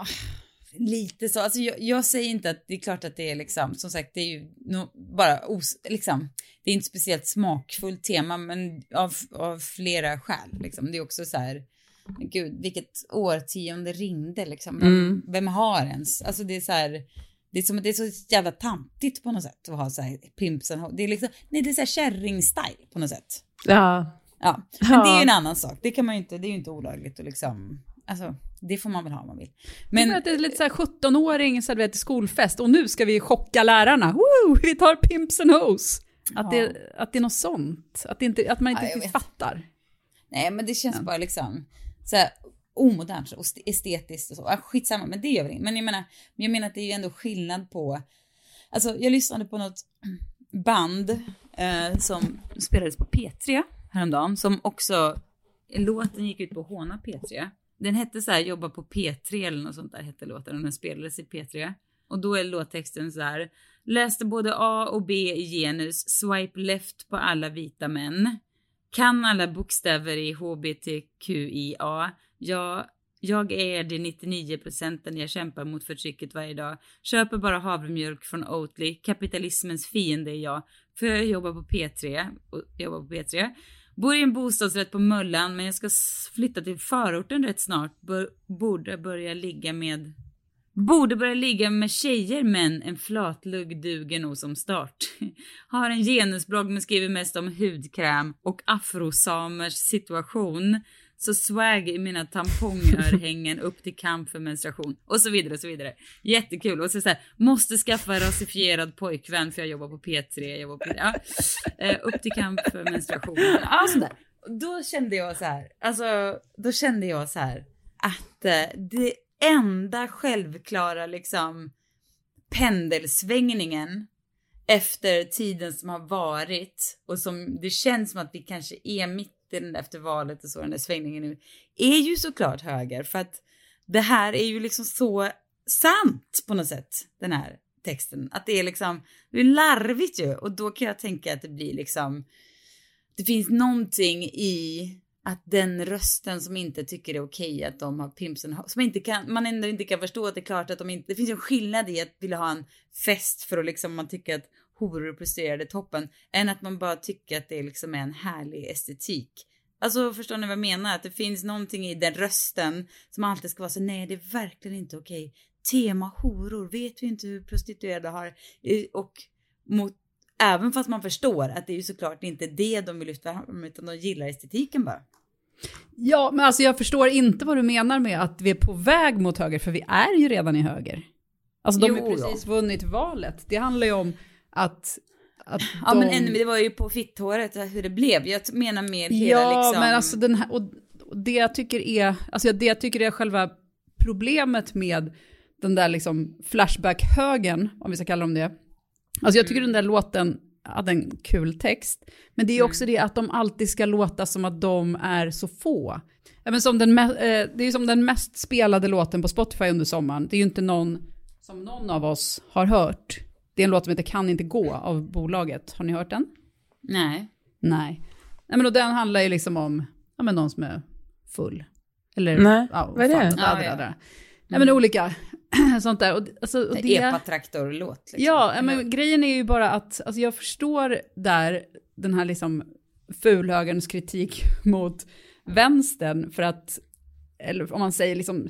Speaker 2: lite så. Alltså jag, jag säger inte att det är klart att det är liksom, som sagt, det är ju no, bara os, liksom, det är inte speciellt smakfullt tema, men av, av flera skäl liksom. Det är också så här, men gud, vilket årtionde ringde liksom. Vem,
Speaker 4: Mm.
Speaker 2: vem har ens? Alltså det är så här, det är som det är så jävla tantigt på något sätt att ha så här pimpsen. Det är liksom, nej, det är så här kärring-style på något sätt.
Speaker 4: Ja.
Speaker 2: Ja, men
Speaker 4: Ja.
Speaker 2: det är ju en annan sak. Det kan man ju inte, det är ju inte olagligt och liksom, alltså det får man väl ha om man vill.
Speaker 3: Men
Speaker 2: Men
Speaker 3: att det är lite så här sjutton-åring så här, du vet, i skolfest och nu ska vi chocka lärarna. Woo, vi tar pimps and hoes. Att,
Speaker 2: Ja.
Speaker 3: det, att det är något sånt. Att, det inte, att man inte
Speaker 2: Ja, jag
Speaker 3: riktigt
Speaker 2: vet.
Speaker 3: fattar.
Speaker 2: nej, men det känns
Speaker 3: Ja.
Speaker 2: bara liksom så här omodernt och st- estetiskt och så. Ja, skitsamma, men det gör väl inget. Men jag menar, men jag menar att det är ju ändå skillnad på, alltså jag lyssnade på något band eh, som spelades på P tre häromdagen, som också, låten gick ut på Håna P tre. Den hette så här, jobba på P tre eller något sånt där hette låten, och den spelades i P tre. Och då är låttexten så här: läste både A och B i genus, swipe left på alla vita män. Kan alla bokstäver i H B T Q I A. Ja, jag är de nittionio procenten jag kämpar mot förtrycket varje dag. Köper bara havremjölk från Oatly. Kapitalismens fiende är jag. För jag jobbar på P tre. Och jobbar på P tre. Bor i en bostadsrätt på Möllan, men jag ska flytta till förorten rätt snart. Bör, borde börja ligga med... Borde börja ligga med tjejer, men en flatlugg duger nog som start. Har en genusblogg men skriver mest om hudkräm och afrosamers situation. Så swag i mina tampongörhängen upp till kamp för menstruation. Och så vidare och så vidare. Jättekul. Och så så här, måste skaffa rasifierad pojkvän för jag jobbar på P tre. Jag jobbar på P tre. Ja. Eh, upp till kamp för menstruation. Ja, sådär. Då kände jag så här. Alltså, då kände jag så här. Att eh, det enda självklara liksom pendelsvängningen efter tiden som har varit, och som det känns som att vi kanske är mitt i den efter valet och så, den där svängningen nu, är ju såklart höger, för att det här är ju liksom så sant på något sätt, den här texten, att det är liksom, det är larvigt ju, och då kan jag tänka att det blir liksom, det finns någonting i att den rösten som inte tycker det är okej att de har pimpsen, som inte kan, man ändå inte kan förstå att det är klart att de inte, det finns ju en skillnad i att vilja ha en fest för att liksom man tycker att horor presterade toppen, än att man bara tycker att det liksom är en härlig estetik. Alltså förstår ni vad jag menar? Att det finns någonting i den rösten som alltid ska vara så, nej det är verkligen inte okej. Tema horor, vet vi inte hur prostituerade har, och mot, även fast man förstår att det är ju såklart inte det de vill lyfta fram, utan de gillar estetiken bara.
Speaker 3: Ja, men alltså jag förstår inte vad du menar med att vi är på väg mot höger, för vi är ju redan i höger. Alltså de
Speaker 2: Jo,
Speaker 3: har precis vunnit valet. Det handlar ju om att... att
Speaker 2: ja,
Speaker 3: de...
Speaker 2: men ännu, det var ju på fitthåret hur det blev. Jag menar mer hela
Speaker 3: ja,
Speaker 2: liksom...
Speaker 3: men alltså den här, och och det jag tycker är, alltså det jag tycker är själva problemet med den där liksom flashback-högen, om vi ska kalla dem det. Alltså jag tycker mm. den där låten hade en kul text, men det är också mm. det att de alltid ska låta som att de är så få. Ja, men som den, me- eh, det är som den mest spelade låten på Spotify under sommaren. Det är ju inte någon som någon av oss har hört. Det är en låt som heter Kan inte gå av bolaget. Har ni hört den?
Speaker 2: Nej.
Speaker 3: Nej. Nej, men och den handlar ju liksom om ja, men någon som är full. Eller,
Speaker 4: Nej,
Speaker 3: ja,
Speaker 4: vad är det?
Speaker 3: Fan,
Speaker 2: Ja,
Speaker 3: där,
Speaker 2: ja.
Speaker 3: där. Nej, men olika sånt där. Och, alltså, och det,
Speaker 2: Epa-traktor-låt. Liksom.
Speaker 3: ja, men grejen är ju bara att alltså, jag förstår där den här liksom fulhögerns kritik mot vänstern, för att, eller om man säger liksom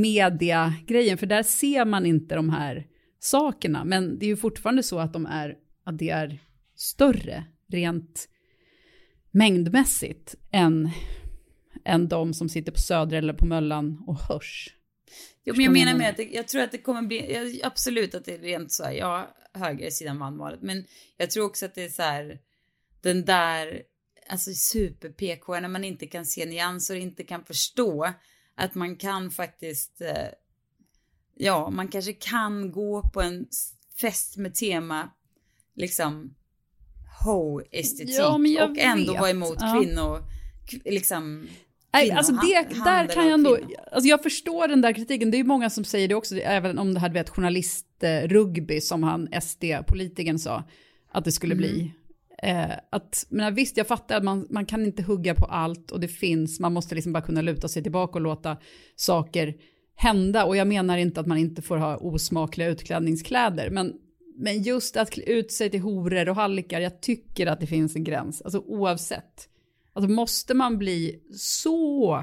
Speaker 3: media-grejen, för där ser man inte de här sakerna, men det är ju fortfarande så att de är att det är större rent mängdmässigt än, än de som sitter på Söder eller på Möllan och hörs.
Speaker 2: Jo, men jag menar med att det, jag tror att det kommer bli, absolut att det är rent så här, ja, högre sidan vanvalet, men jag tror också att det är så här, den där, alltså super-P K, när man inte kan se nyanser och inte kan förstå att man kan faktiskt, ja, man kanske kan gå på en fest med tema, liksom, ho-estetik, ja, och ändå vet. Vara emot ja. kvinnor, liksom...
Speaker 3: Nej, alltså det, där kan jag ändå, alltså jag förstår den där kritiken, det är ju många som säger det också, även om det här, vet, journalistrugby som han S D-politikern sa att det skulle mm. bli. Eh, att, men visst, jag fattar att man, man kan inte hugga på allt och det finns, man måste liksom bara kunna luta sig tillbaka och låta saker hända, och jag menar inte att man inte får ha osmakliga utklädningskläder, men, men just att klä ut sig till horor och hallickar, jag tycker att det finns en gräns, alltså oavsett. Alltså måste man bli så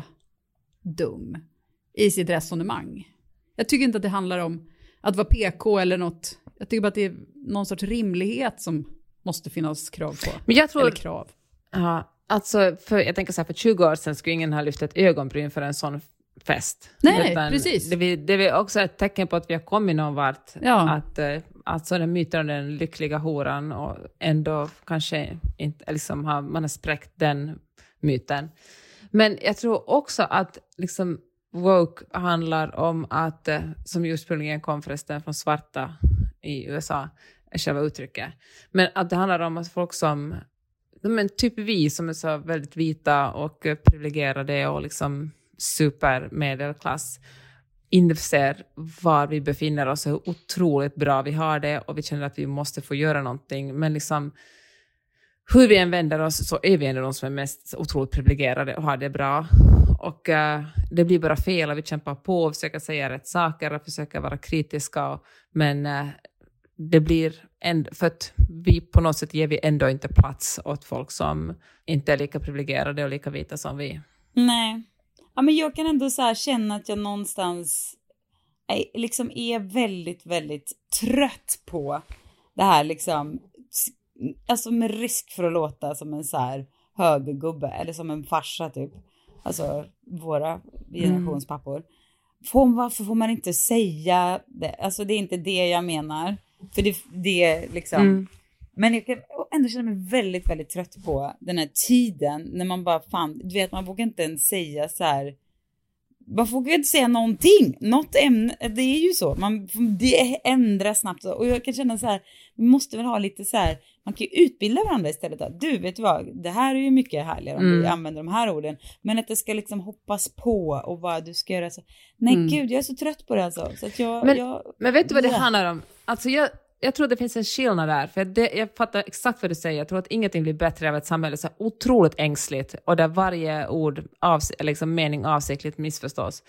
Speaker 3: dum i sitt resonemang? Jag tycker inte att det handlar om att vara P K eller något. Jag tycker bara att det är någon sorts rimlighet som måste finnas krav på.
Speaker 4: Men jag tror,
Speaker 3: eller krav.
Speaker 4: Ja, alltså för, jag tänker så här, för tjugo år sedan skulle ingen ha lyft ett ögonbryn för en sån fest.
Speaker 3: Nej, utan precis.
Speaker 4: Det, det är också ett tecken på att vi har kommit någon vart. Ja. Att, alltså den myten om den lyckliga horan och ändå kanske inte, liksom har, man har spräckt den myten. Men jag tror också att liksom woke handlar om att, som ursprungligen kom förresten från svarta i U S A, är själva uttrycket. Men att det handlar om att folk som, men typ vi som är så väldigt vita och privilegierade och liksom supermedelklass, inser var vi befinner oss och hur otroligt bra vi har det, och vi känner att vi måste få göra någonting. Men liksom hur vi än vänder oss så är vi ändå de som är mest otroligt privilegierade och har det bra. Och uh, det blir bara fel och vi kämpar på och försöker säga rätt saker och försöker vara kritiska. Men uh, det blir ändå, för att vi på något sätt ger vi ändå inte plats åt folk som inte är lika privilegierade och lika vita som vi.
Speaker 2: Nej. Ja, men jag kan ändå så här känna att jag någonstans är, liksom är väldigt, väldigt trött på det här liksom, alltså med risk för att låta som en så här högergubbe eller som en farsa typ. Alltså våra generationspappor. Får, varför får man inte säga det? Alltså det är inte det jag menar. För det, det är liksom... Mm. Men jag kan ändå känna mig väldigt, väldigt trött på den här tiden. När man bara, fan, du vet, man vågar inte ens säga så här... Man vågar inte säga någonting. Något ämne, det är ju så. Man, det ändras snabbt. Och jag kan känna så här, vi måste väl ha lite så här... Man kan ju utbilda varandra istället. Då. Du, vet du vad? Det här är ju mycket härligare om mm. vi använder de här orden. Men att det ska liksom hoppas på och vad du ska göra så. Nej, mm. gud, jag är så trött på det alltså. Så att jag,
Speaker 4: men,
Speaker 2: jag,
Speaker 4: men vet du vad det
Speaker 2: ja.
Speaker 4: handlar om? Alltså jag, jag tror det finns en skillnad där. För det, jag fattar exakt vad du säger. Jag tror att ingenting blir bättre av ett samhälle så otroligt ängsligt. Och där varje ord, avs, liksom mening avsiktligt missförstås.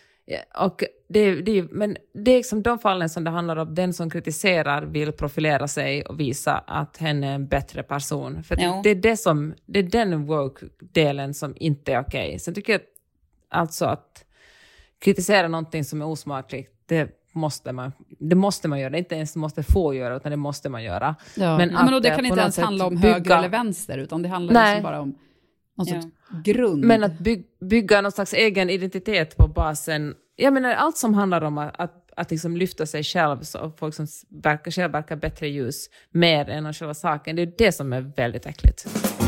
Speaker 4: Och det, det, men det är liksom de fallen som det handlar om, den som kritiserar vill profilera sig och visa att hen är en bättre person. För det, det är det som, det är den woke-delen som inte är okej. Okay. Så jag tycker alltså att kritisera någonting som är osmakligt, det måste man, det måste man göra. Det inte ens måste få göra, utan det måste man göra.
Speaker 3: Ja. Men, ja, men och det kan inte ens handla om bygga... höger eller vänster, utan det handlar liksom bara om någon sorts ja. grund.
Speaker 4: Men att by- bygga någon slags egen identitet på basen. Jag menar, allt som handlar om att, att, att liksom lyfta sig själv, så folk som verkar, själv verkar bättre ljus mer än själva saken. Det är det som är väldigt äckligt.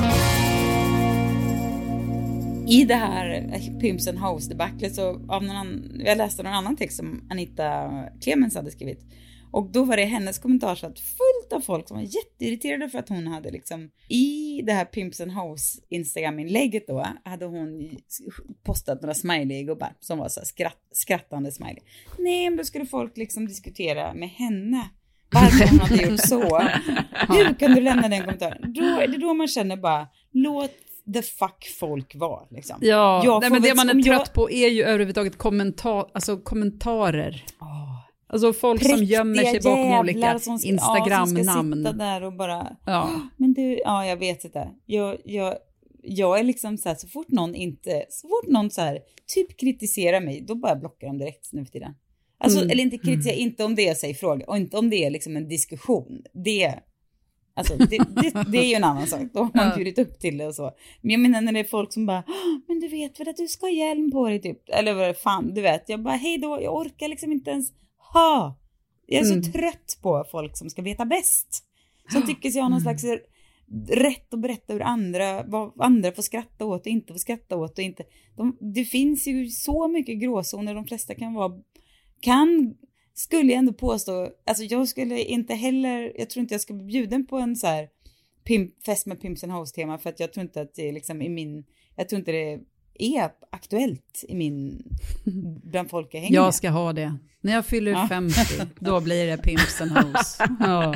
Speaker 2: I det här Pimps and Hoes debacle så av någon annan, jag läste någon annan text som Anita Clemens hade skrivit. Och då var det hennes kommentarsfält fullt av folk som var jätteirriterade för att hon hade liksom i det här Pimps and Hoes Instagram-inlägget då hade hon postat några smiley-gubbar som var så här skratt, skrattande smiley. Nej, men då skulle folk liksom diskutera med henne varför hon hade gjort så. Hur kan du lämna den kommentaren? Då är det då man känner bara, låt the fuck folk var liksom.
Speaker 3: Ja, nej, men det man är trött jag... på är ju överhuvudtaget kommentar, alltså kommentarer. Oh. Alltså folk Präktiga som gömmer sig bakom olika Instagram-namn.
Speaker 2: Ja, där och bara,
Speaker 3: ja.
Speaker 2: Men du, ja jag vet inte. Jag, jag, jag är liksom så här, så fort någon inte, så fort någon så här typ kritiserar mig, då bara blockar de direkt nu för tiden. Alltså, mm. eller inte kritisera, mm. inte om det är sig fråga, och inte om det är liksom en diskussion. Det, Alltså det, det, det är ju en annan sak. Då har man bjudit upp till det och så. Men jag menar när det är folk som bara, men du vet väl att du ska ha hjälm på dig typ. Eller vad fan, du vet. Jag bara, hej då, jag orkar liksom inte ens ha. Jag är så mm. trött på folk som ska veta bäst. Som tycker sig ha någon mm. slags rätt att berätta hur andra, vad andra får skratta åt och inte får skratta åt och inte. De, det finns ju så mycket gråzoner, de flesta kan vara, kan, skulle jag ändå påstå, alltså jag skulle inte heller, jag tror inte jag ska bli bjuden på en så här pimp, fest med Pimps and Hoes tema, för att jag tror inte att det är liksom i min, jag tror inte det är aktuellt i min, bland folk jag hänger
Speaker 3: Jag
Speaker 2: med.
Speaker 3: ska ha det. När jag fyller ja. femtio, då blir det Pimps and Hoes. Ja.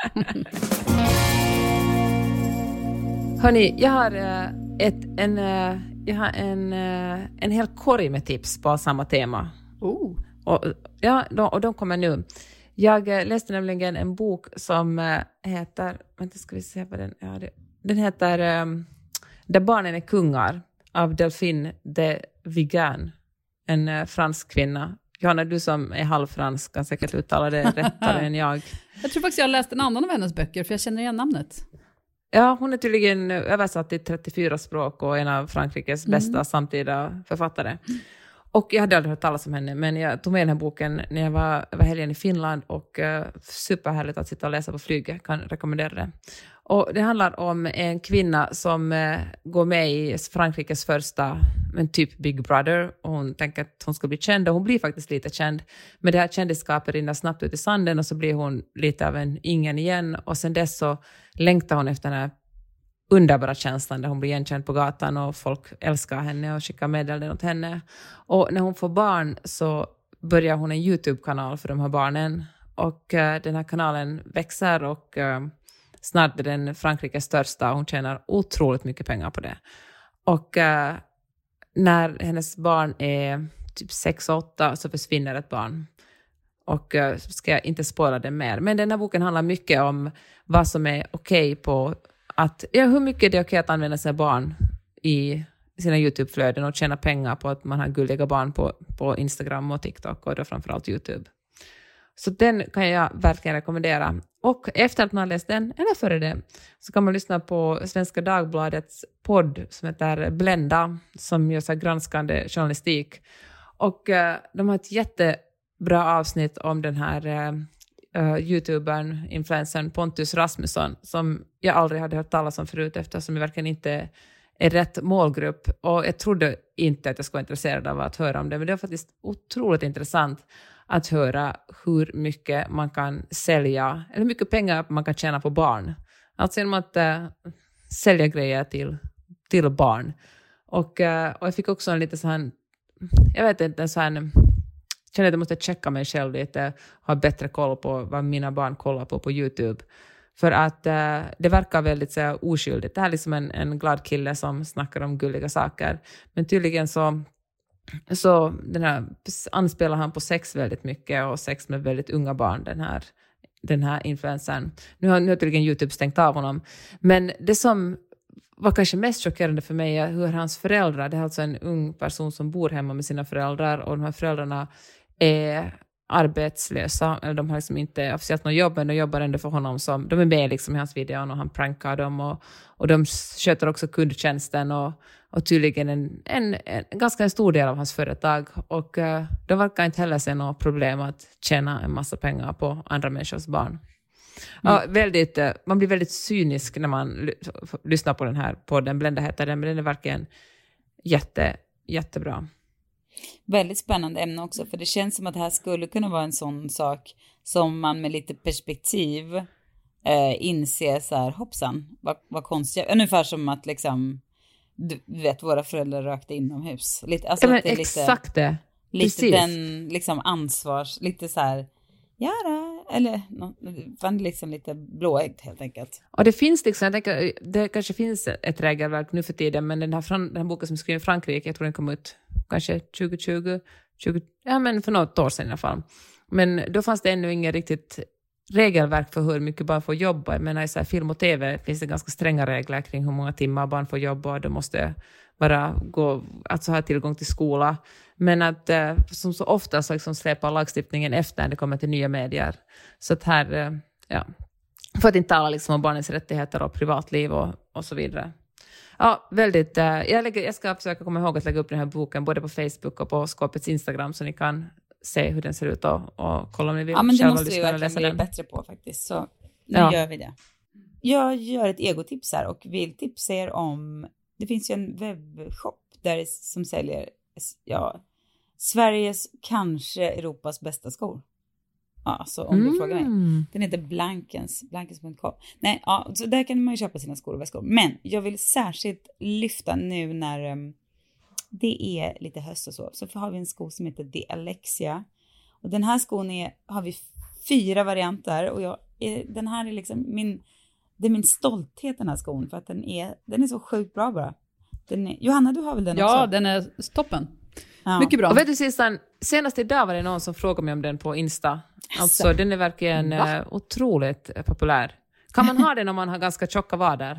Speaker 4: Hörni, jag har, uh, ett, en, uh, jag har en, uh, en hel korg med tips på samma tema.
Speaker 3: Oh.
Speaker 4: Och, ja, de, och de kommer nu. Jag uh, läste nämligen en bok som uh, heter, vänta ska vi se vad den ja, det, den heter um, Där barnen är kungar av Delphine de Vigan, en uh, fransk kvinna. Johanna, du som är halvfransk kan säkert uttala det rättare än jag.
Speaker 3: Jag tror faktiskt jag har läst en annan av hennes böcker, för jag känner igen namnet.
Speaker 4: Ja, hon är tydligen översatt till trettiofyra språk och en av Frankrikes bästa mm. samtida författare. Och jag hade aldrig hört talas om henne, men jag tog med den här boken när jag var över helgen i Finland och uh, superhärligt att sitta och läsa på flyget, kan rekommendera det. Och det handlar om en kvinna som uh, går med i Frankrikes första, men typ Big Brother, och hon tänker att hon ska bli känd, och hon blir faktiskt lite känd. Men det här kändisskapet rinner snabbt ut i sanden och så blir hon lite av en ingen igen, och sen dess så längtar hon efter den här underbara känslan där hon blir igenkänd på gatan och folk älskar henne och skickar meddelanden åt henne. Och när hon får barn så börjar hon en YouTube-kanal för de här barnen, och uh, den här kanalen växer och uh, snart är den Frankrikes största, och hon tjänar otroligt mycket pengar på det. Och uh, när hennes barn är typ sex åtta så försvinner ett barn. Och uh, ska jag inte spåra det mer. Men den här boken handlar mycket om vad som är okej okay på att, ja, hur mycket det är okej att använda sina barn i sina YouTube-flöden och tjäna pengar på att man har gulliga barn på, på Instagram och TikTok och då framförallt YouTube. Så den kan jag verkligen rekommendera. Och efter att man har läst den, eller före det, så kan man lyssna på Svenska Dagbladets podd som heter Blenda, som gör så här granskande journalistik. Och uh, de har ett jättebra avsnitt om den här uh, YouTubern, influencern Pontus Rasmusson, som jag aldrig hade hört talas om förut, eftersom jag verkligen inte är rätt målgrupp. Och jag trodde inte att jag skulle vara intresserad av att höra om det, men det var faktiskt otroligt intressant att höra hur mycket man kan sälja, eller hur mycket pengar man kan tjäna på barn. Alltså genom att uh, sälja grejer till, till barn. Och, uh, och jag fick också en lite så här, jag vet inte, en så här, jag känner att jag måste checka mig själv lite, ha bättre koll på vad mina barn kollar på på YouTube. För att uh, det verkar väldigt så här, oskyldigt. Det här är liksom en, en glad kille som snackar om gulliga saker. Men tydligen så Så den här, anspelar han på sex väldigt mycket, och sex med väldigt unga barn, den här, den här influencern. Nu har, nu har tydligen YouTube stängt av honom. Men det som var kanske mest chockerande för mig är hur hans föräldrar, det är alltså en ung person som bor hemma med sina föräldrar, och de här föräldrarna är arbetslösa, eller de har liksom inte officiellt något jobb, men de jobbar ändå för honom, som de är med liksom i hans videon, och han prankar dem, och, och de sköter också kundtjänsten och, och tydligen en, en, en ganska en stor del av hans företag, och uh, de verkar inte heller se något problem att tjäna en massa pengar på andra människors barn. Mm. Ja, väldigt, uh, man blir väldigt cynisk när man l- lyssnar på den här podden. Blenda heter den, men den är verkligen jätte, jättebra.
Speaker 2: Väldigt spännande ämne också, för det känns som att det här skulle kunna vara en sån sak som man med lite perspektiv eh, inser så här, hoppsan, vad, vad konstigt. Ungefär som att liksom, du vet, våra föräldrar rökte inomhus. Lite, alltså
Speaker 4: ja, men
Speaker 2: det är
Speaker 4: exakt lite, det.
Speaker 2: Lite den liksom ansvars, lite så här, ja då, eller fan, liksom lite blåögd helt enkelt.
Speaker 4: Och det finns liksom, jag tänker, det kanske finns ett regelverk nu för tiden, men den här, den här boken som skriver i Frankrike, jag tror den kom ut kanske tjugo tjugo, tjugo, ja men för något år sedan i alla fall. Men då fanns det ännu inget riktigt regelverk för hur mycket barn får jobba. Jag menar, i så här film och tv finns det ganska stränga regler kring hur många timmar barn får jobba, och de måste bara gå, alltså ha tillgång till skola. Men att eh, som så ofta så liksom släpar lagstiftningen efter när det kommer till nya medier. Så att här, eh, ja, För att inte tala liksom om barnens rättigheter och privatliv och, och så vidare. Ja, väldigt. Uh, jag, lägger, jag ska försöka komma ihåg att lägga upp den här boken både på Facebook och på Skåpets Instagram så ni kan se hur den ser ut och, och kolla om ni vill.
Speaker 2: Ja, men det måste vi
Speaker 4: verkligen
Speaker 2: verkligen bli bättre på faktiskt. Så nu
Speaker 4: ja.
Speaker 2: gör vi det. Jag gör ett egotips här och vill tipsa er om, det finns ju en webbshop där som säljer ja, Sveriges, kanske Europas bästa skor. Ja, så om mm. du frågar mig. Den heter Blankens, blankens punkt com. Nej, ja, så där kan man ju köpa sina skor och väskor. Men jag vill särskilt lyfta nu när um, det är lite höst och så. Så har vi en sko som heter The Alexia. Och den här skon är, har vi fyra varianter. Och jag, den här är liksom min, det är min stolthet den här skon. För att den är, den är så sjukt bra bara. Den är, Johanna, du har väl den
Speaker 3: ja,
Speaker 2: också?
Speaker 3: Ja, den är toppen.
Speaker 2: Ja.
Speaker 3: Mycket bra.
Speaker 4: Och vet du, Sissan, senast idag var det någon som frågade mig om den på Insta. Alltså, den är verkligen uh, otroligt populär. Kan man ha den om man har ganska tjocka vader?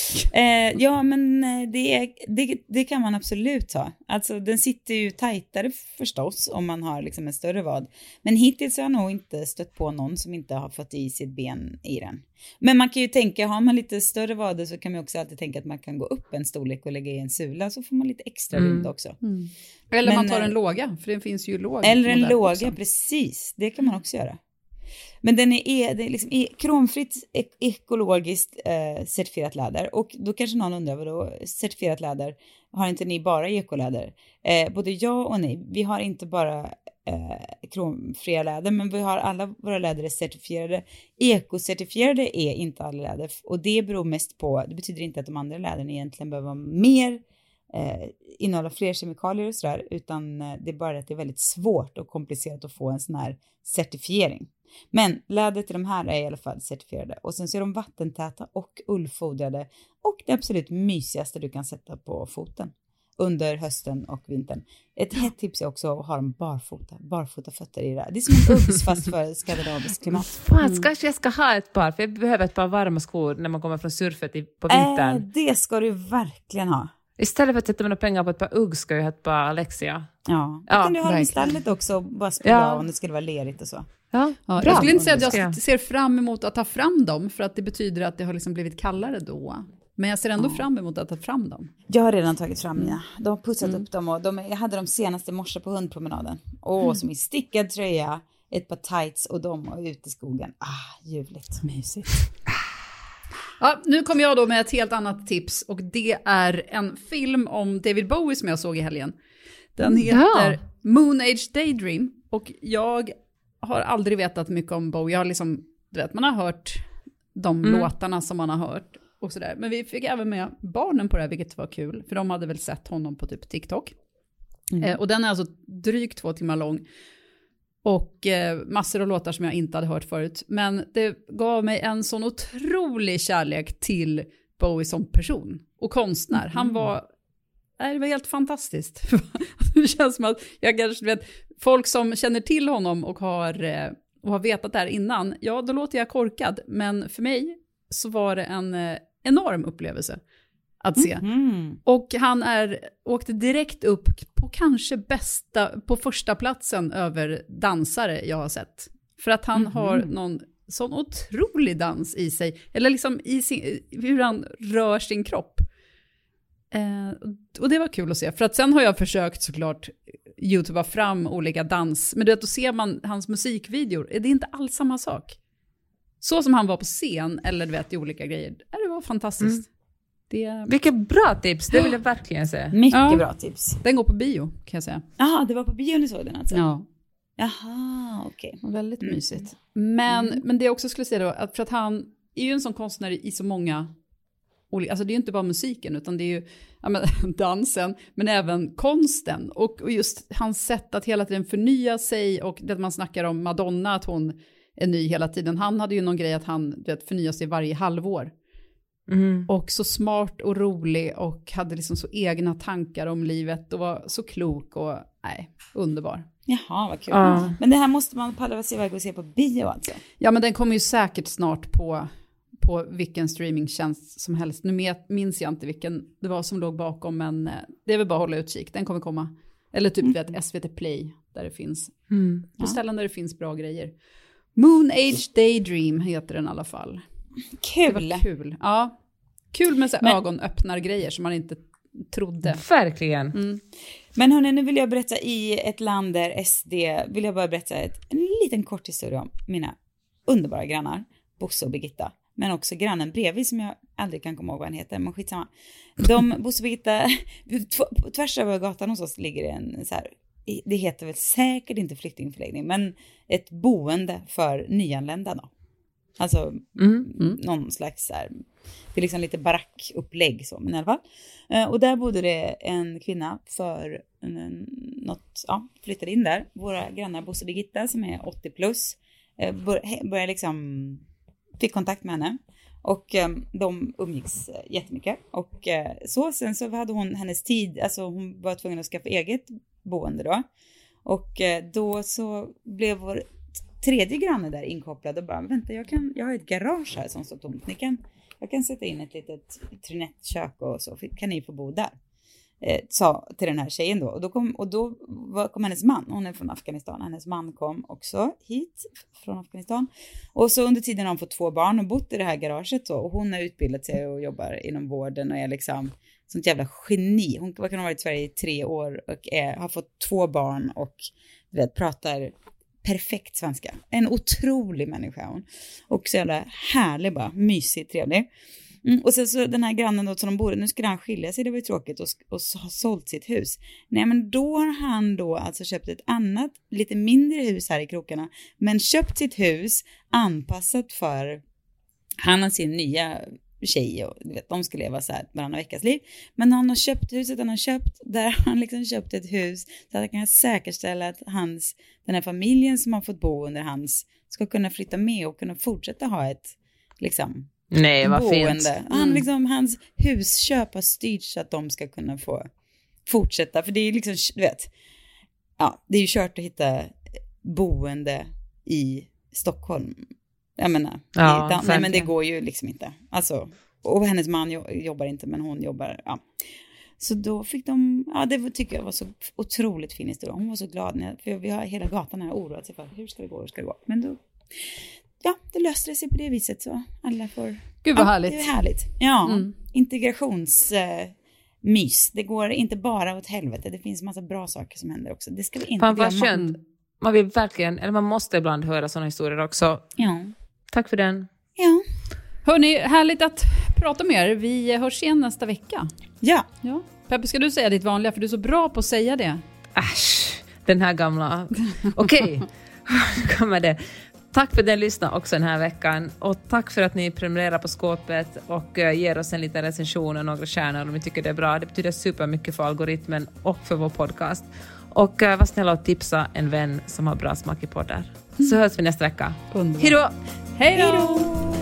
Speaker 2: Eh, ja, men det, är, det, det kan man absolut ha. Alltså, den sitter ju tajtare förstås om man har liksom en större vad. Men hittills har jag nog inte stött på någon som inte har fått i sitt ben i den. Men man kan ju tänka, har man lite större vader så kan man också alltid tänka att man kan gå upp en storlek och lägga i en sula. Så får man lite extra mm. rymd också. Mm.
Speaker 3: Eller
Speaker 2: men,
Speaker 3: man tar en låga, för det finns ju låg.
Speaker 2: Eller en låga, också. Precis. Det kan man också göra. Men den är, det är liksom är kromfritt ek- ekologiskt eh, certifierat läder. Och då kanske någon undrar, vadå certifierat läder? Har inte ni bara ekoläder? Eh, både jag och ni, vi har inte bara eh, kromfria läder, men vi har alla våra läder är certifierade. Ekocertifierade är inte alla läder. Och det beror mest på, det betyder inte att de andra lädren egentligen behöver vara mer, eh, innehålla fler kemikalier och sådär. Utan eh, det är bara att det är väldigt svårt och komplicerat att få en sån här certifiering. Men lädret i de här är i alla fall certifierade. Och sen så är de vattentäta och ullfodrade. Och det absolut mysigaste du kan sätta på foten under hösten och vintern. Ett hett tips är också att ha dem barfota. Barfota fötter i det. Det är som en Uggs fast för skandinaviskt klimat.
Speaker 4: Fan, mm. kanske jag ska ha ett par. För jag behöver ett par varma skor när man kommer från surfet i, på vintern.
Speaker 2: Äh, det ska du verkligen ha.
Speaker 4: Istället för att sätta mina pengar på ett par Uggs ska jag ha ett par Alexia.
Speaker 2: Ja, då
Speaker 4: ja,
Speaker 2: kan du ha dem i stallet också. Bara spola
Speaker 4: ja.
Speaker 2: om det skulle vara lerigt och så.
Speaker 3: Ja, ja, jag skulle inte säga att jag ser fram emot att ta fram dem, för att det betyder att det har liksom blivit kallare då. Men jag ser ändå ja. fram emot att ta fram dem.
Speaker 2: Jag har redan tagit fram mina. De har putsat mm. upp dem och de, jag hade de senaste morse på hundpromenaden. Åh, mm. som i stickad tröja, ett par tights och de och ut i skogen. Ah, ljuvligt.
Speaker 3: Mysigt. Ja, nu kommer jag då med ett helt annat tips, och det är en film om David Bowie som jag såg i helgen. Den heter ja. Moon Age Daydream, och jag har aldrig vetat mycket om Bowie. Jag har liksom, du vet, man har hört de mm. låtarna som man har hört och sådär. Men vi fick även med barnen på det här, vilket var kul, för de hade väl sett honom på typ TikTok. Mm. Eh, och den är alltså drygt två timmar lång. Och eh, massor av låtar som jag inte hade hört förut. Men det gav mig en sån otrolig kärlek till Bowie som person och konstnär. Mm. Han var, nej, det var helt fantastiskt. Det känns som att jag kanske vet, folk som känner till honom och har, eh, och har vetat det här innan, ja, då låter jag korkad. Men för mig så var det en eh, enorm upplevelse att se. Mm. Och han är, åkte direkt upp på kanske bästa, på första platsen över dansare jag har sett. För att han mm. har någon sån otrolig dans i sig. Eller liksom i sin, hur han rör sin kropp. Eh, och det var kul att se. För att sen har jag försökt såklart YouTubea fram olika dans. Men du vet, då ser man hans musikvideor. Det är inte alls samma sak. Så som han var på scen, eller du vet, i olika grejer. Det var fantastiskt. Mm. Det...
Speaker 4: Vilket bra tips, det vill jag verkligen säga.
Speaker 2: Mycket ja. bra tips.
Speaker 3: Den går på bio, kan jag säga.
Speaker 2: Jaha, det var på bio ni såg den alltså?
Speaker 3: Ja.
Speaker 2: Jaha, okej.
Speaker 3: Okay. Väldigt mm. mysigt. Men, mm. men det jag också skulle säga då, att för att han är ju en sån konstnär i så många olika, alltså det är ju inte bara musiken, utan det är ju ja, men, dansen, men även konsten. Och, och just hans sätt att hela tiden förnya sig, och det man snackar om Madonna, att hon är ny hela tiden. Han hade ju någon grej att han du vet, förnyar sig varje halvår. Mm. Och så smart och rolig, och hade liksom så egna tankar om livet och var så klok och nej, underbar.
Speaker 2: Jaha, vad kul. Uh. Men det här måste man palla sig iväg och se på bio alltså?
Speaker 3: Ja, men den kommer ju säkert snart på, på vilken streamingtjänst som helst. Nu minns jag inte vilken det var som låg bakom, men det är väl bara att hålla utkik. Den kommer komma. Eller typ mm. vet, S V T Play, där det finns. Mm. På ställen där det finns bra grejer. Moon Age Daydream heter den i alla fall.
Speaker 2: Kul.
Speaker 3: Det var kul. Ja. Kul med så
Speaker 2: Men-
Speaker 3: ögonöppnar-grejer som man inte trodde.
Speaker 4: Verkligen.
Speaker 3: Mm.
Speaker 2: Men hörni, nu vill jag berätta i ett land där S D, vill jag bara berätta ett, en liten kort historia om mina underbara grannar, Bosse och Birgitta. Men också grannen bredvid som jag aldrig kan komma ihåg vad han heter, men skitsamma. De, Bosse och Birgitta, tv- tvärs över gatan hos oss ligger en så här, det heter väl säkert inte flyktingförläggning, men ett boende för nyanlända då. Alltså
Speaker 4: Mm.
Speaker 3: Mm.
Speaker 2: någon slags så här, det är liksom lite barackupplägg så, men i alla fall. Eh, och där bodde det en kvinna för en, något, ja, flyttade in där. Våra grannar Bosse och Birgitta som är åttio plus eh, bör, började liksom, fick kontakt med henne. Och eh, de umgicks eh, jättemycket. Och eh, så, sen så hade hon hennes tid, alltså hon var tvungen att skaffa eget boende då. Och eh, då så blev vår tredje granne där inkopplad och bara, vänta jag, kan, jag har ett garage här som står tomt. Ni kan, jag kan sätta in ett litet trinettkök och så kan ni få bo där. Eh, sa till den här tjejen då. Och då kom, och då var, kom hennes man, hon är från Afghanistan. Hennes man kom också hit från Afghanistan. Och så under tiden har hon fått två barn och bott i det här garaget då. Och hon har utbildat sig och jobbar inom vården och är liksom sånt jävla geni. Hon kan ha varit i Sverige i tre år och är, har fått två barn och du vet, pratar perfekt svenska. En otrolig människa hon. Och så jävla härlig bara, mysig, trevlig. Mm, och sen så den här grannen då som de bor, nu skulle han skilja sig, det var ju tråkigt, och, och ha sålt sitt hus. Nej men då har han då alltså köpt ett annat, lite mindre hus här i krokarna, men köpt sitt hus anpassat för han och sin nya tjej och du vet, de ska leva så här varannan veckas liv. Men han har köpt huset han har köpt, där har han liksom köpt ett hus så att han kan säkerställa att hans, den här familjen som har fått bo under hans ska kunna flytta med och kunna fortsätta ha ett liksom
Speaker 4: Nej, vad
Speaker 2: boende.
Speaker 4: fint.
Speaker 2: Han, liksom, hans husköp har styrt så att de ska kunna få fortsätta. För det är liksom, du vet, ja, det är ju kört att hitta boende i Stockholm. Jag menar,
Speaker 4: Ja,
Speaker 2: i, Dan- nej, men det
Speaker 4: verkligen.
Speaker 2: går ju liksom inte. Alltså, och hennes man jo- jobbar inte, men hon jobbar, ja. Så då fick de, ja det var, tycker jag var så otroligt fin historia. Hon var så glad, när, för vi har hela gatan här oroat sig för hur ska det gå, hur ska det gå. Men då, ja, det löste det sig på det viset så alla får...
Speaker 3: Gud vad
Speaker 2: ja,
Speaker 3: härligt.
Speaker 2: Det är härligt. Ja,
Speaker 3: Mm.
Speaker 2: integrations... Eh, mys. Det går inte bara åt helvete. Det finns massa bra saker som händer också. Det ska vi inte
Speaker 4: Fan vad
Speaker 2: glömma.
Speaker 4: skönt. Man vill verkligen, eller man måste ibland höra sådana historier också.
Speaker 2: Ja.
Speaker 4: Tack för den.
Speaker 2: Ja.
Speaker 3: Hörni, härligt att prata med er. Vi hörs igen nästa vecka.
Speaker 2: Ja.
Speaker 3: Ja. Peppe, ska du säga ditt vanliga? För du är så bra på att säga det.
Speaker 4: Äsch, den här gamla. Okej, nu kommer det. Tack för att ni lyssnade också den här veckan. Och tack för att ni prenumererar på Skåpet och uh, ger oss en liten recension och några stjärnor om ni tycker det är bra. Det betyder supermycket för algoritmen och för vår podcast. Och uh, var snälla och tipsa en vän som har bra smak i poddar. Så hörs vi nästa vecka.
Speaker 3: Underbart.
Speaker 4: Hej då!
Speaker 3: Hej då!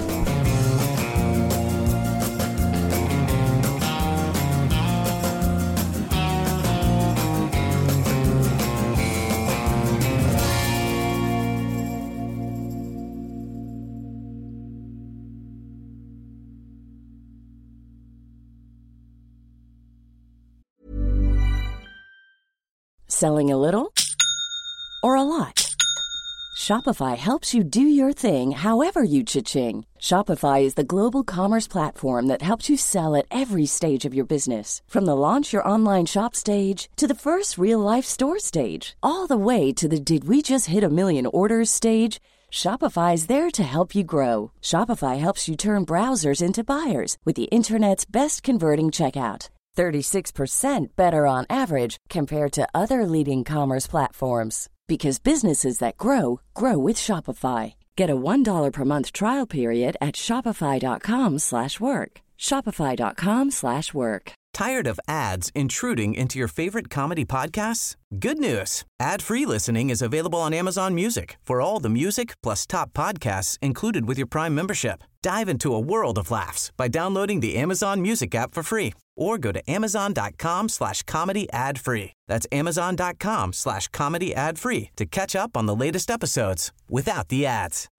Speaker 7: Selling a little or a lot? Shopify helps you do your thing however you cha-ching. Shopify is the global commerce platform that helps you sell at every stage of your business. From the launch your online shop stage to the first real-life store stage, all the way to the did we just hit a million orders stage. Shopify is there to help you grow. Shopify helps you turn browsers into buyers with the internet's best converting checkout. thirty-six percent better on average compared to other leading commerce platforms. Because businesses that grow, grow with Shopify. Get a one dollar per month trial period at shopify.com slash work. Shopify.com slash work.
Speaker 8: Tired of ads intruding into your favorite comedy podcasts? Good news. Ad-free listening is available on Amazon Music for all the music plus top podcasts included with your Prime membership. Dive into a world of laughs by downloading the Amazon Music app for free or go to amazon.com slash comedy ad free. That's amazon.com slash comedy ad free to catch up on the latest episodes without the ads.